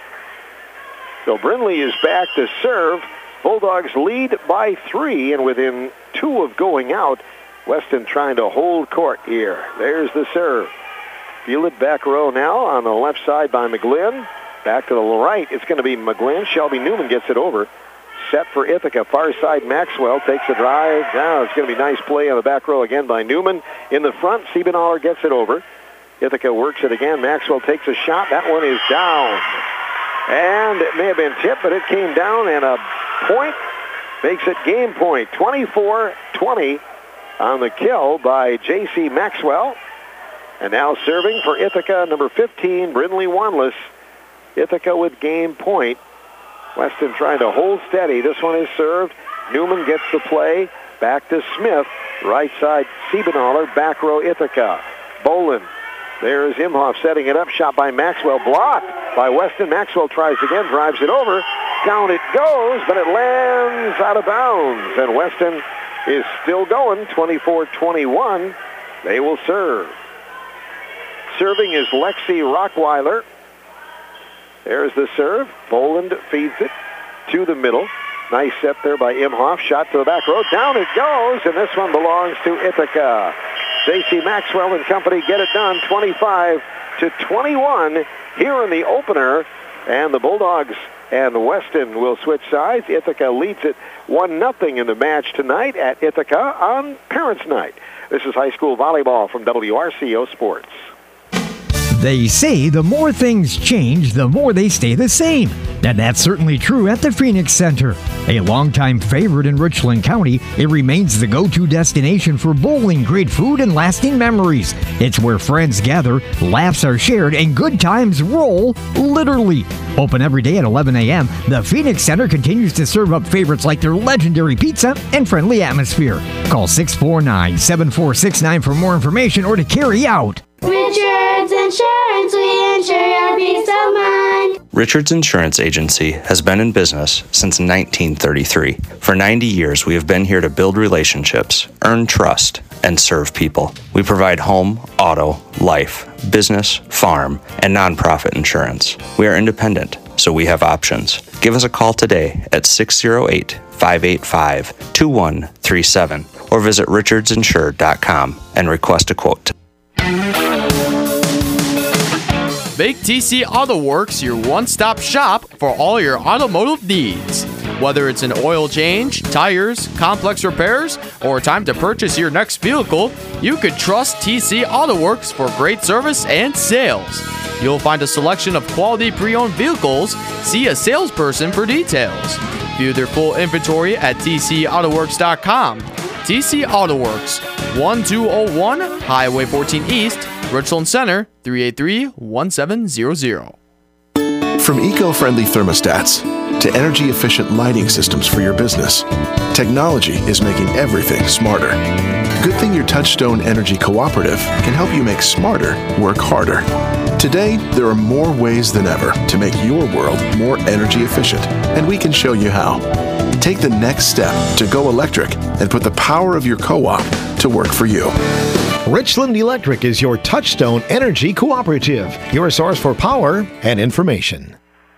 So Brinley is back to serve. Bulldogs lead by 3, and within 2 of going out. Weston trying to hold court here. There's the serve. Fielded back row now on the left side by McGlynn. Back to the right, it's going to be McGlynn. Shelby Newman gets it over. Set for Ithaca. Far side, Maxwell takes a drive. Now it's going to be nice play on the back row again by Newman. In the front, Siebenaller gets it over. Ithaca works it again. Maxwell takes a shot. That one is down. And it may have been tipped, but it came down, and a point makes it game point. 24-20 on the kill by J.C. Maxwell. And now serving for Ithaca, number 15, Brinley Wanless. Ithaca with game point. Weston trying to hold steady. This one is served. Newman gets the play. Back to Smith. Right side, Siebenaller. Back row, Ithaca. Bolin. There's Imhoff setting it up. Shot by Maxwell. Blocked by Weston. Maxwell tries again. Drives it over. Down it goes, but it lands out of bounds. And Weston is still going. 24-21. They will serve. Serving is Lexi Rockweiler. There's the serve. Boland feeds it to the middle. Nice set there by Imhoff. Shot to the back row. Down it goes, and this one belongs to Ithaca. J.C. Maxwell and company get it done, 25-21 here in the opener. And the Bulldogs and Weston will switch sides. Ithaca leads it 1-0 in the match tonight at Ithaca on Parents' Night. This is high school volleyball from WRCO Sports. They say the more things change, the more they stay the same. And that's certainly true at the Phoenix Center. A longtime favorite in Richland County, it remains the go-to destination for bowling, great food, and lasting memories. It's where friends gather, laughs are shared, and good times roll, literally. Open every day at 11 a.m., the Phoenix Center continues to serve up favorites like their legendary pizza and friendly atmosphere. Call 649-7469 for more information or to carry out. Richards Insurance, we insure your peace of mind. Richards Insurance Agency has been in business since 1933. For 90 years, we have been here to build relationships, earn trust, and serve people. We provide home, auto, life, business, farm, and nonprofit insurance. We are independent, so we have options. Give us a call today at 608-585-2137 or visit richardsinsure.com and request a quote. Make TC Auto Works your one-stop shop for all your automotive needs. Whether it's an oil change, tires, complex repairs, or time to purchase your next vehicle, you can trust TC Auto Works for great service and sales. You'll find a selection of quality pre-owned vehicles. See a salesperson for details. View their full inventory at tcautoworks.com. TC Auto Works, 1201 Highway 14 East, Richland Center, 383-1700. From eco-friendly thermostats to energy-efficient lighting systems for your business, technology is making everything smarter. Good thing your Touchstone Energy Cooperative can help you make smarter work harder. Today, there are more ways than ever to make your world more energy efficient, and we can show you how. Take the next step to go electric and put the power of your co-op to work for you. Richland Electric is your Touchstone Energy Cooperative, your source for power and information.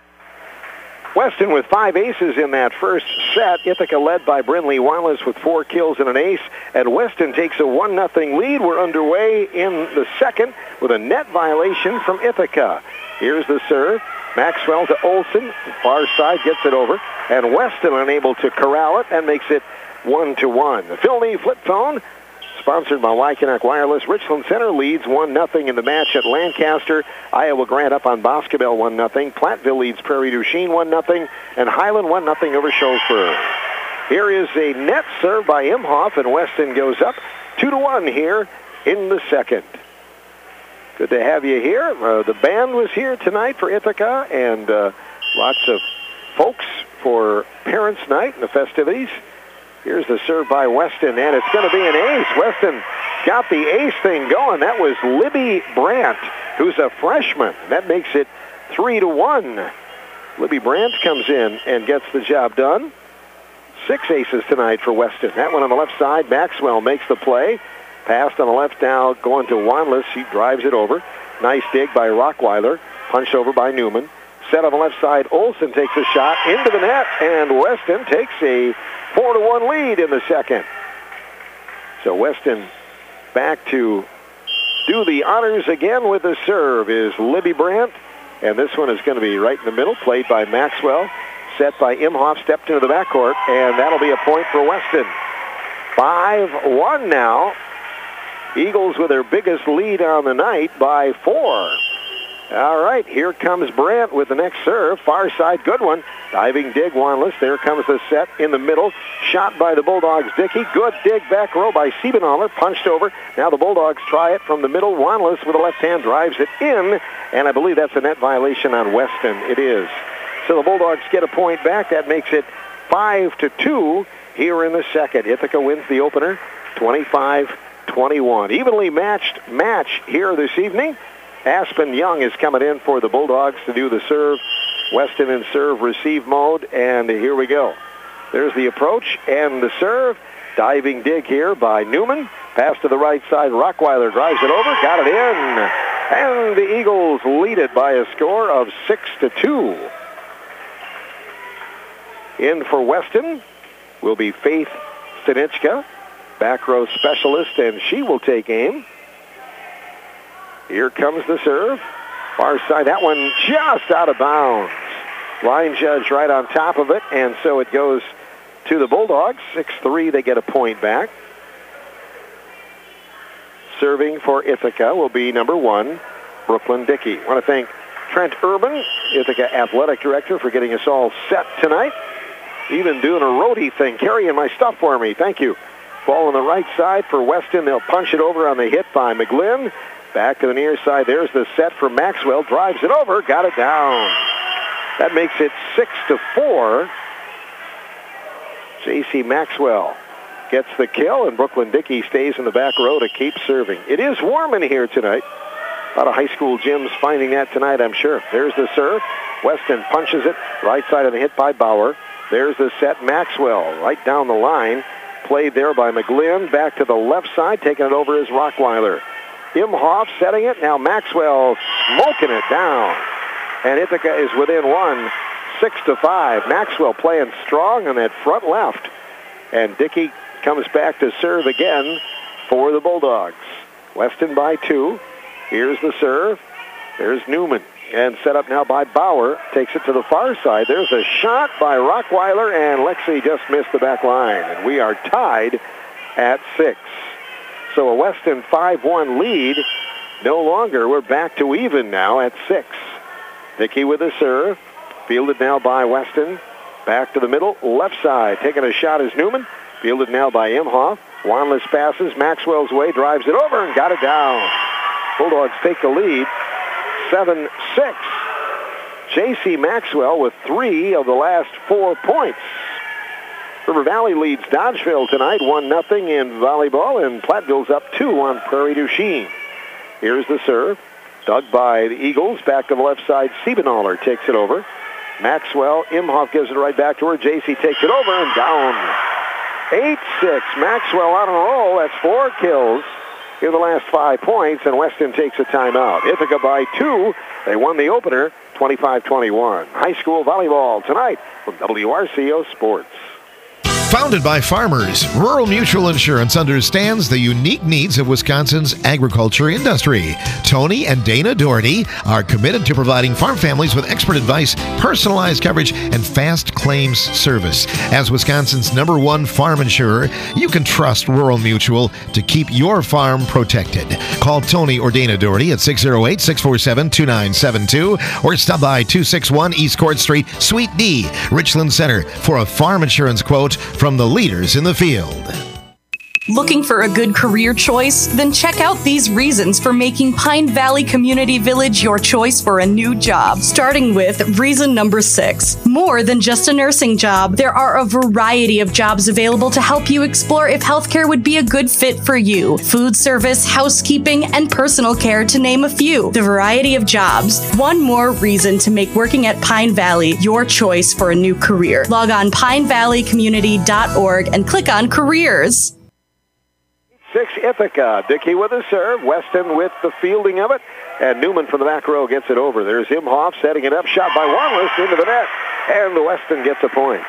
Weston with 5 aces in that first set. Ithaca led by Brinley Wallace with 4 kills and an ace. And Weston takes a 1-0 lead. We're underway in the second with a net violation from Ithaca. Here's the serve. Maxwell to Olson. Far side gets it over. And Weston unable to corral it and makes it 1-1. The Phil Neef flip phone, sponsored by Wyconnect Wireless. Richland Center leads 1-0 in the match at Lancaster. Iowa Grant up on Boscobel 1-0. Platteville leads Prairie du Chien 1-0. And Highland 1-0 over Shullsburg. Here is a net serve by Imhoff, and Weston goes up 2-1 here in the second. Good to have you here. The band was here tonight for Ithaca, and lots of folks for Parents' Night and the festivities. Here's the serve by Weston, and it's going to be an ace. Weston got the ace thing going. That was Libby Brandt, who's a freshman. That makes it 3-1. Libby Brandt comes in and gets the job done. 6 aces tonight for Weston. That one on the left side. Maxwell makes the play. Passed on the left now, going to Wanless. He drives it over. Nice dig by Rockweiler. Punched over by Newman. Set on the left side. Olson takes a shot into the net, and Weston takes a 4-1 lead in the second. So Weston back to do the honors again with the serve is Libby Brandt. And this one is going to be right in the middle, played by Maxwell. Set by Imhoff, stepped into the backcourt, and that'll be a point for Weston. 5-1 now. Eagles with their biggest lead on the night by 4. All right, here comes Brandt with the next serve. Far side, good one. Diving dig, Wanless. There comes the set in the middle. Shot by the Bulldogs, Dickey. Good dig back row by Siebenhaler. Punched over. Now the Bulldogs try it from the middle. Wanless with a left hand drives it in. And I believe that's a net violation on Weston. It is. So the Bulldogs get a point back. That makes it 5-2 here in the second. Ithaca wins the opener 25-21. Evenly matched match here this evening. Aspen Young is coming in for the Bulldogs to do the serve. Weston in serve receive mode, and here we go. There's the approach and the serve. Diving dig here by Newman. Pass to the right side. Rockweiler drives it over, got it in. And the Eagles lead it by a score of 6-2. In for Weston will be Faith Stanichka, back row specialist, and she will take aim. Here comes the serve. Far side, that one just out of bounds. Line judge right on top of it, and so it goes to the Bulldogs. 6-3, they get a point back. Serving for Ithaca will be number 1, Brooklyn Dickey. I want to thank Trent Urban, Ithaca Athletic Director, for getting us all set tonight. Even doing a roadie thing, carrying my stuff for me. Thank you. Ball on the right side for Weston. They'll punch it over on the hit by McGlynn. Back to the near side. There's the set for Maxwell. Drives it over. Got it down. That makes it 6-4. J.C. Maxwell gets the kill, and Brooklyn Dickey stays in the back row to keep serving. It is warm in here tonight. A lot of high school gyms finding that tonight, I'm sure. There's the serve. Weston punches it. Right side of the hit by Bauer. There's the set. Maxwell right down the line. Played there by McGlynn. Back to the left side. Taking it over is Rockweiler. Imhoff setting it. Now Maxwell smoking it down. And Ithaca is within one, 6-5. Maxwell playing strong on that front left. And Dickey comes back to serve again for the Bulldogs. Weston by 2. Here's the serve. There's Newman. And set up now by Bauer. Takes it to the far side. There's a shot by Rockweiler, and Lexi just missed the back line. And we are tied at 6. So a Weston 5-1 lead. No longer. We're back to even now at 6. Dickey with the serve. Fielded now by Weston. Back to the middle. Left side. Taking a shot is Newman. Fielded now by Imhoff. Wanless passes Maxwell's way. Drives it over and got it down. Bulldogs take the lead. 7-6. J.C. Maxwell with 3 of the last 4 points. River Valley leads Dodgeville tonight 1-0 in volleyball, and Platteville's up 2 on Prairie du Chien. Here's the serve. Dug by the Eagles. Back to the left side. Siebenaller takes it over. Maxwell. Imhoff gives it right back to her. J.C. takes it over and down. 8-6. Maxwell on a roll. That's 4 kills in the last 5 points, and Weston takes a timeout. Ithaca by 2. They won the opener 25-21. High school volleyball tonight from WRCO Sports. Founded by farmers, Rural Mutual Insurance understands the unique needs of Wisconsin's agriculture industry. Tony and Dana Doherty are committed to providing farm families with expert advice, personalized coverage, and fast claims service. As Wisconsin's #1 farm insurer, you can trust Rural Mutual to keep your farm protected. Call Tony or Dana Doherty at 608-647-2972 or stop by 261 East Court Street, Suite D, Richland Center for a farm insurance quote from the leaders in the field. Looking for a good career choice? Then check out these reasons for making Pine Valley Community Village your choice for a new job. Starting with reason number 6. More than just a nursing job. There are a variety of jobs available to help you explore if healthcare would be a good fit for you. Food service, housekeeping, and personal care, to name a few. The variety of jobs. One more reason to make working at Pine Valley your choice for a new career. Log on pinevalleycommunity.org and click on careers. 6 Ithaca. Dickey with a serve. Weston with the fielding of it. And Newman from the back row gets it over. There's Imhoff setting it up. Shot by Wanless into the net. And Weston gets a point.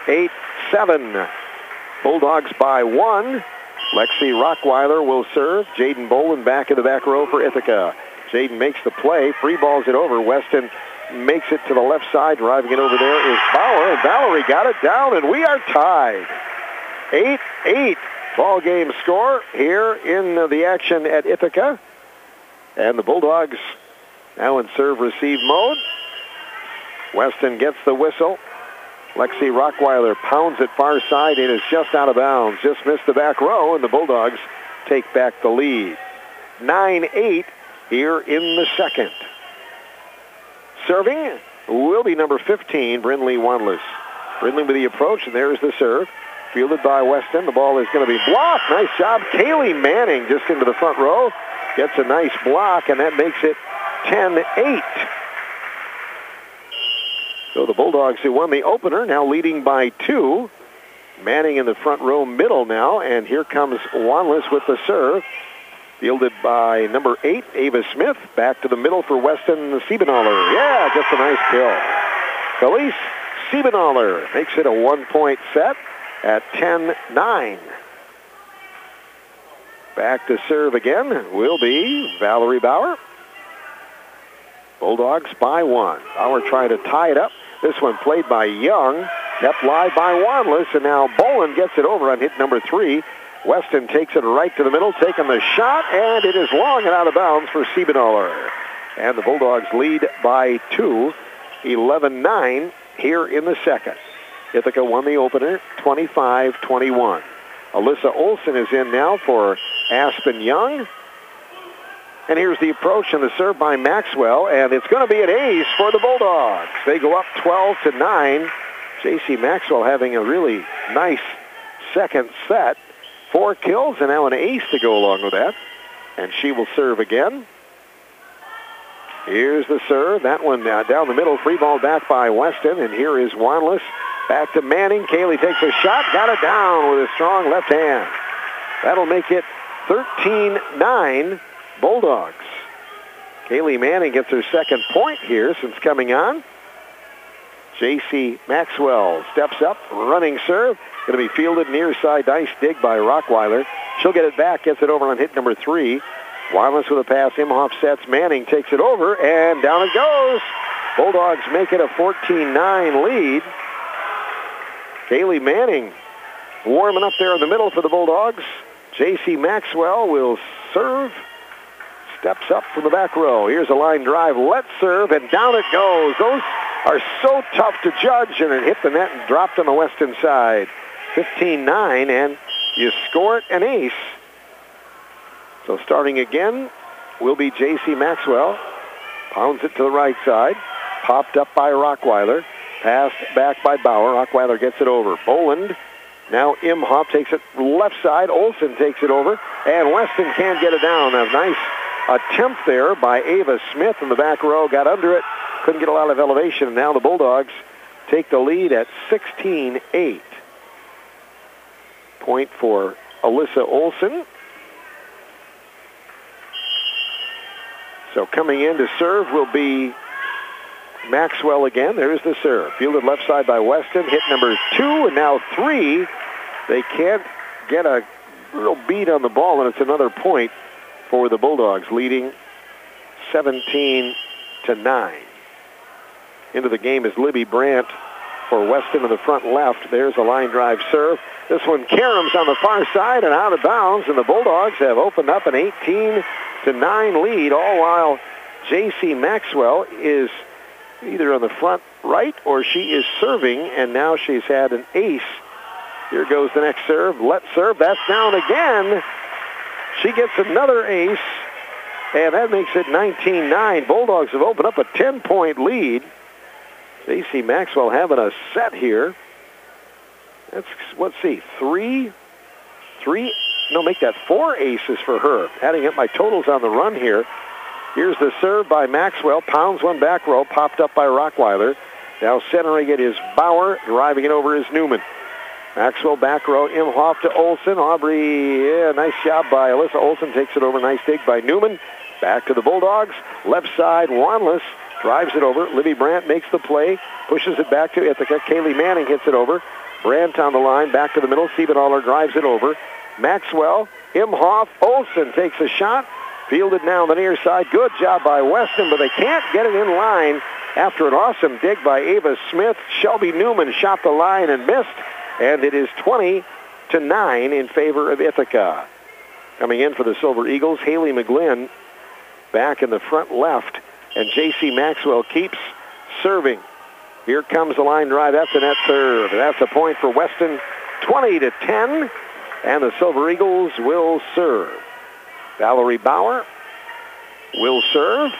8-7. Bulldogs by 1. Lexi Rockweiler will serve. Jaden Boland back in the back row for Ithaca. Jaden makes the play. Free balls it over. Weston makes it to the left side. Driving it over there is Bauer. And Valerie got it down. And we are tied. 8-8. Ball game score here in the action at Ithaca. And the Bulldogs now in serve-receive mode. Weston gets the whistle. Lexi Rockweiler pounds it far side. It is just out of bounds. Just missed the back row, and the Bulldogs take back the lead. 9-8 here in the second. Serving will be number 15, Brindley Wanless. Brindley with the approach, and there's the serve. Fielded by Weston. The ball is going to be blocked. Nice job. Kaylee Manning just into the front row. Gets a nice block, and that makes it 10-8. So the Bulldogs, who won the opener, now leading by 2. Manning in the front row middle now, and here comes Wanless with the serve. Fielded by number 8, Ava Smith. Back to the middle for Weston Siebenaller. Yeah, just a nice kill. Felice Siebenaller makes it a 1-point set at 10-9. Back to serve again will be Valerie Bauer. Bulldogs by 1. Bauer trying to tie it up. This one played by Young. Kept live by Wanless, and now Boland gets it over on hit number 3. Weston takes it right to the middle, taking the shot, and it is long and out of bounds for Siebenaller. And the Bulldogs lead by 2, 11-9 here in the second. Ithaca won the opener, 25-21. Alyssa Olson is in now for Aspen Young. And here's the approach and the serve by Maxwell, and it's going to be an ace for the Bulldogs. They go up 12-9. J.C. Maxwell having a really nice second set. 4 kills and now an ace to go along with that. And she will serve again. Here's the serve. That one down the middle. Free ball back by Weston. And here is Wanless. Back to Manning. Kaylee takes a shot. Got it down with a strong left hand. That'll make it 13-9. Bulldogs. Kaylee Manning gets her second point here since coming on. J.C. Maxwell steps up, running serve. Going to be fielded near side. Nice dig by Rockweiler. She'll get it back, gets it over on hit number 3. Wireless with a pass. Imhoff sets. Manning takes it over, and down it goes. Bulldogs make it a 14-9 lead. Kaylee Manning warming up there in the middle for the Bulldogs. J.C. Maxwell will serve. Steps up from the back row. Here's a line drive. Let's serve, and down it goes. Those are so tough to judge, and it hit the net and dropped on the Weston side. 15-9, and you score it, an ace. So starting again will be J.C. Maxwell. Pounds it to the right side. Popped up by Rockweiler. Passed back by Bauer. Rockweiler gets it over. Boland. Now Imhoff takes it left side. Olsen takes it over. And Weston can't get it down. A nice attempt there by Ava Smith in the back row. Got under it. Couldn't get a lot of elevation. And now the Bulldogs take the lead at 16-8. Point for Alyssa Olsen. So coming in to serve will be Maxwell again. There's the serve. Fielded left side by Weston. Hit number 2 and now 3. They can't get a real beat on the ball, and it's another point for the Bulldogs, leading 17-9. Into the game is Libby Brandt for Weston in the front left. There's a line drive serve. This one, Karams on the far side and out of bounds, and the Bulldogs have opened up an 18-9 lead, all while J.C. Maxwell is either on the front right or she is serving, and now she's had an ace. Here goes the next serve. Let's serve. That's down again. She gets another ace, and that makes it 19-9. Bulldogs have opened up a 10-point lead. J.C. Maxwell having a set here. That's, let's see, make that 4 aces for her. Adding up my totals on the run here. Here's the serve by Maxwell. Pounds one back row, popped up by Rockweiler. Now centering it is Bauer. Driving it over is Newman. Maxwell back row, Imhoff to Olsen. Aubrey, nice job by Alyssa Olsen. Takes it over, nice dig by Newman. Back to the Bulldogs. Left side, Wanless drives it over. Libby Brandt makes the play. Pushes it back to Ithaca. Kaylee Manning hits it over. Brandt on the line, back to the middle. Siebenthaler drives it over. Maxwell, Imhoff, Olsen takes a shot. Fielded now on the near side. Good job by Weston, but they can't get it in line after an awesome dig by Ava Smith. Shelby Newman shot the line and missed, and it is 20-9 in favor of Ithaca. Coming in for the Silver Eagles, Haley McGlynn back in the front left, and J.C. Maxwell keeps serving. Here comes the line drive. That's a net serve. That's a point for Weston, 20-10, and the Silver Eagles will serve. Valerie Bauer will serve.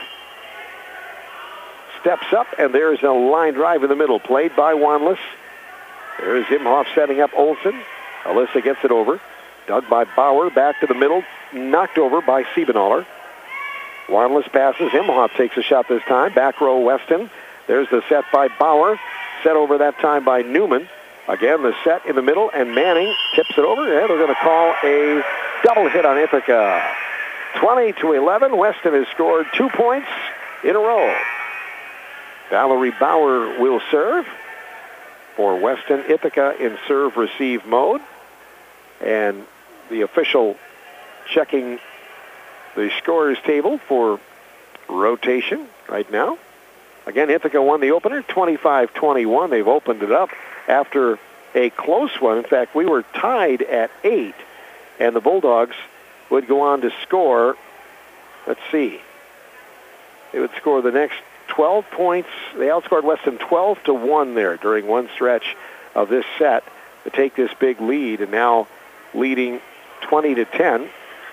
Steps up, and there's a line drive in the middle, played by Wanless. There's Imhoff setting up Olsen. Alyssa gets it over. Dug by Bauer, back to the middle, knocked over by Siebenthaler. Wanless passes. Imhoff takes a shot this time. Back row, Weston. There's the set by Bauer. Set over that time by Newman. Again, the set in the middle, and Manning tips it over, and they're going to call a double hit on Ithaca. 20-11. Weston has scored 2 points in a row. Valerie Bauer will serve for Weston. Ithaca in serve-receive mode. And the official checking the scorers table for rotation right now. Again, Ithaca won the opener, 25-21. They've opened it up after a close one. In fact, we were tied at 8, and the Bulldogs would go on to score, let's see, they would score the next 12 points. They outscored Weston 12-1 there during one stretch of this set to take this big lead, and now leading 20-10.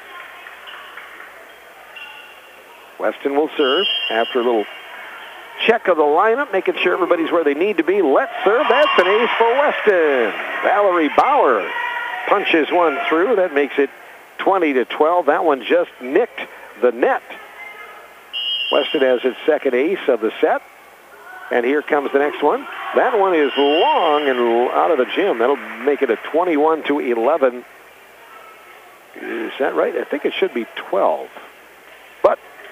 Weston will serve after a little check of the lineup, making sure everybody's where they need to be. Let's serve. That's an ace for Weston. Valerie Bauer punches one through. That makes it 20-12. That one just nicked the net. Weston has its second ace of the set. And here comes the next one. That one is long and out of the gym. That'll make it a 21-11. Is that right? I think it should be 12.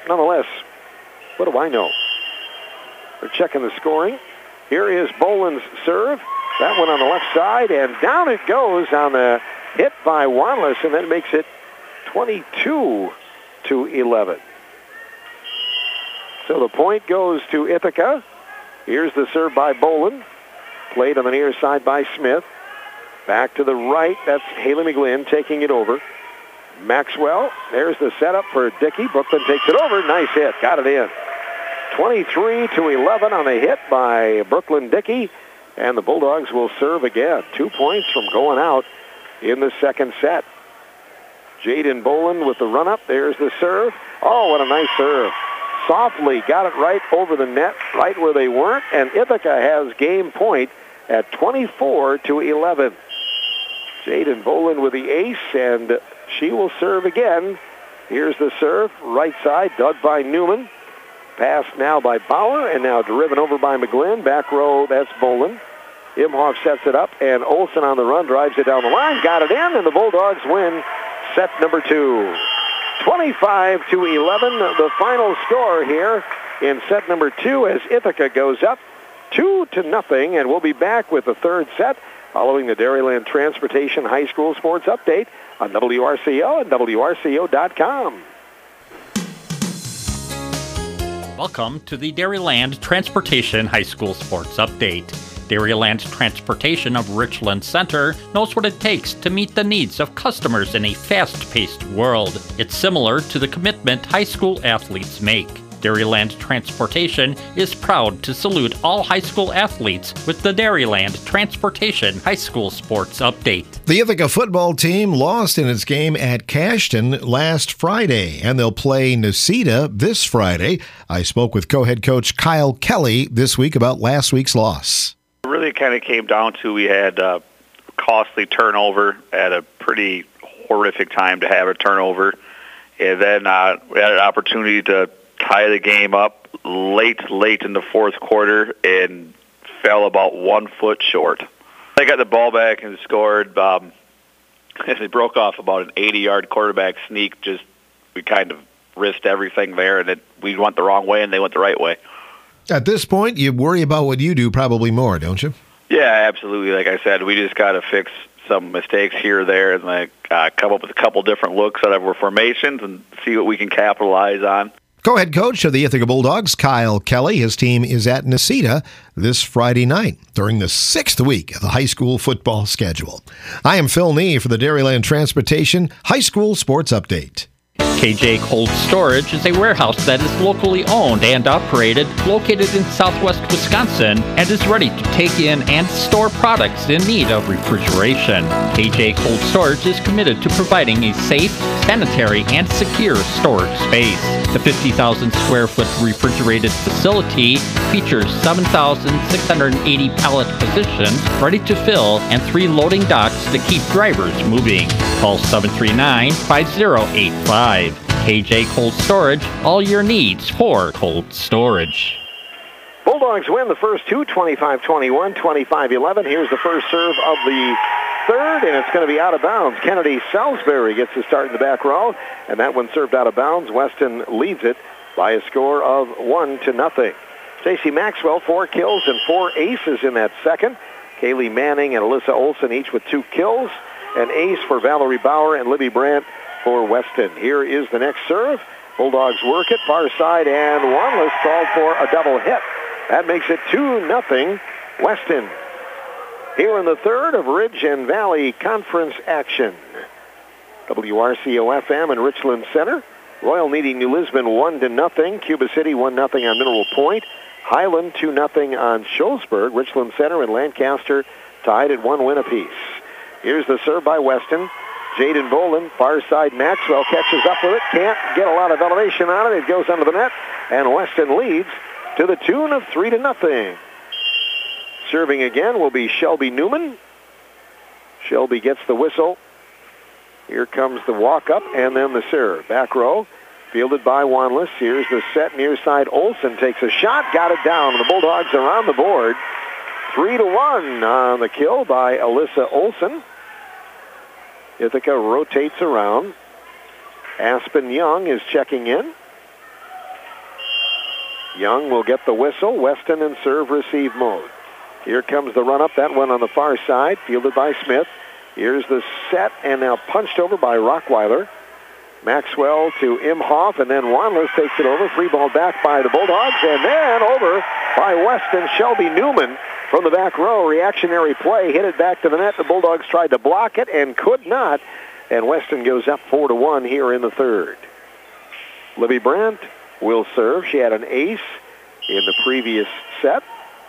nonetheless, what do I know? They're checking the scoring. Here is Boland's serve. That one on the left side, and down it goes on the hit by Wanless, and that makes it 22-11. So the point goes to Ithaca. Here's the serve by Boland. Played on the near side by Smith. Back to the right. That's Haley McGlynn taking it over. Maxwell. There's the setup for Dickey. Brooklyn takes it over. Nice hit. Got it in. 23-11 on the hit by Brooklyn Dickey. And the Bulldogs will serve again. 2 points from going out in the second set. Jaden Boland with the run-up. There's the serve. Oh, what a nice serve. Softly got it right over the net, right where they weren't, and Ithaca has game point at 24-11. Jaden Boland with the ace, and she will serve again. Here's the serve, right side, dug by Newman. Pass now by Bauer, and now driven over by McGlynn. Back row, that's Boland. Imhoff sets it up, and Olsen on the run drives it down the line, got it in, and the Bulldogs win set number 2. 25-11, the final score here in set number 2 as Ithaca goes up 2-0, and we'll be back with the third set following the Dairyland Transportation High School Sports Update on WRCO and WRCO.com. Welcome to the Dairyland Transportation High School Sports Update. Dairyland Transportation of Richland Center knows what it takes to meet the needs of customers in a fast-paced world. It's similar to the commitment high school athletes make. Dairyland Transportation is proud to salute all high school athletes with the Dairyland Transportation High School Sports Update. The Ithaca football team lost in its game at Cashton last Friday, and they'll play Necedah this Friday. I spoke with co-head coach Kyle Kelly this week about last week's loss. It really kind of came down to we had a costly turnover at a pretty horrific time to have a turnover. And then we had an opportunity to tie the game up late in the fourth quarter and fell about 1 foot short. They got the ball back and scored. They broke off about an 80-yard quarterback sneak. We kind of risked everything there, and we went the wrong way and they went the right way. At this point, you worry about what you do probably more, don't you? Yeah, absolutely. Like I said, we just got to fix some mistakes here or there and come up with a couple different looks out of our formations and see what we can capitalize on. Co-head coach of the Ithaca Bulldogs, Kyle Kelly. His team is at Necedah this Friday night during the 6th week of the high school football schedule. I am Phil Nee for the Dairyland Transportation High School Sports Update. KJ Cold Storage is a warehouse that is locally owned and operated, located in southwest Wisconsin, and is ready to take in and store products in need of refrigeration. KJ Cold Storage is committed to providing a safe, sanitary, and secure storage space. The 50,000 square foot refrigerated facility features 7,680 pallet positions ready to fill and 3 loading docks to keep drivers moving. Call 739-5085. KJ Cold Storage, all your needs for cold storage. Bulldogs win the first two, 25-21, 25-11. Here's the first serve of the third, and it's going to be out of bounds. Kennedy Salisbury gets the start in the back row, and that one served out of bounds. Weston leads it by a score of 1-0. Stacey Maxwell, 4 kills and 4 aces in that second. Kaylee Manning and Alyssa Olsen each with 2 kills. An ace for Valerie Bauer and Libby Brandt for Weston. Here is the next serve. Bulldogs work it far side, and Wanless called for a double hit. That makes it 2-0 Weston. Here in the third of Ridge and Valley Conference action. WRCO-FM in Richland Center. Royal leading New Lisbon 1-0. Cuba City 1-0 on Mineral Point. Highland 2-0 on Shullsburg. Richland Center and Lancaster tied at 1 win apiece. Here's the serve by Weston. Jaden Boland, far side. Maxwell catches up with it. Can't get a lot of elevation on it. It goes under the net, and Weston leads to the tune of 3-0. Serving again will be Shelby Newman. Shelby gets the whistle. Here comes the walk-up and then the serve. Back row, fielded by Wanless. Here's the set near side. Olsen takes a shot, got it down. The Bulldogs are on the board. 3-1 on the kill by Alyssa Olsen. Ithaca rotates around. Aspen Young is checking in. Young will get the whistle. Weston in serve-receive mode. Here comes the run-up. That one on the far side, fielded by Smith. Here's the set, and now punched over by Rockweiler. Maxwell to Imhoff, and then Wanless takes it over. Free ball back by the Bulldogs, and then over by Weston. Shelby Newman from the back row. Reactionary play, hit it back to the net. The Bulldogs tried to block it and could not, and Weston goes up 4-1 here in the third. Libby Brandt will serve. She had an ace in the previous set.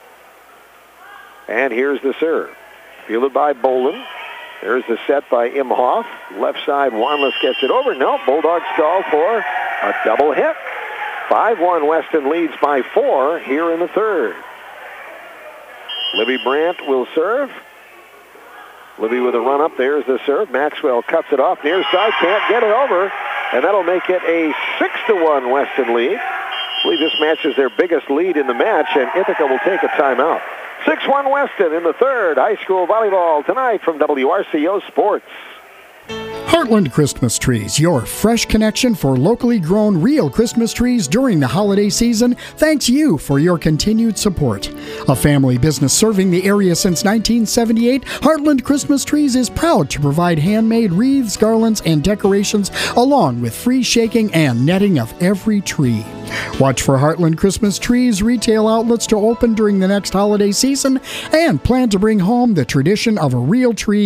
And here's the serve. Fielded by Bolin. There's the set by Imhoff. Left side, Wanless gets it over. No, Bulldogs call for a double hit. 5-1, Weston leads by 4 here in the third. Libby Brandt will serve. Libby with a run up. There's the serve. Maxwell cuts it off near side. Can't get it over. And that'll make it a 6-1 Weston lead. I believe this match is their biggest lead in the match, and Ithaca will take a timeout. 6-1 Weston in the third. High school volleyball tonight from WRCO Sports. Heartland Christmas Trees, your fresh connection for locally grown real Christmas trees during the holiday season. Thanks you for your continued support. A family business serving the area since 1978, Heartland Christmas Trees is proud to provide handmade wreaths, garlands, and decorations along with free shaking and netting of every tree. Watch for Heartland Christmas Trees retail outlets to open during the next holiday season and plan to bring home the tradition of a real tree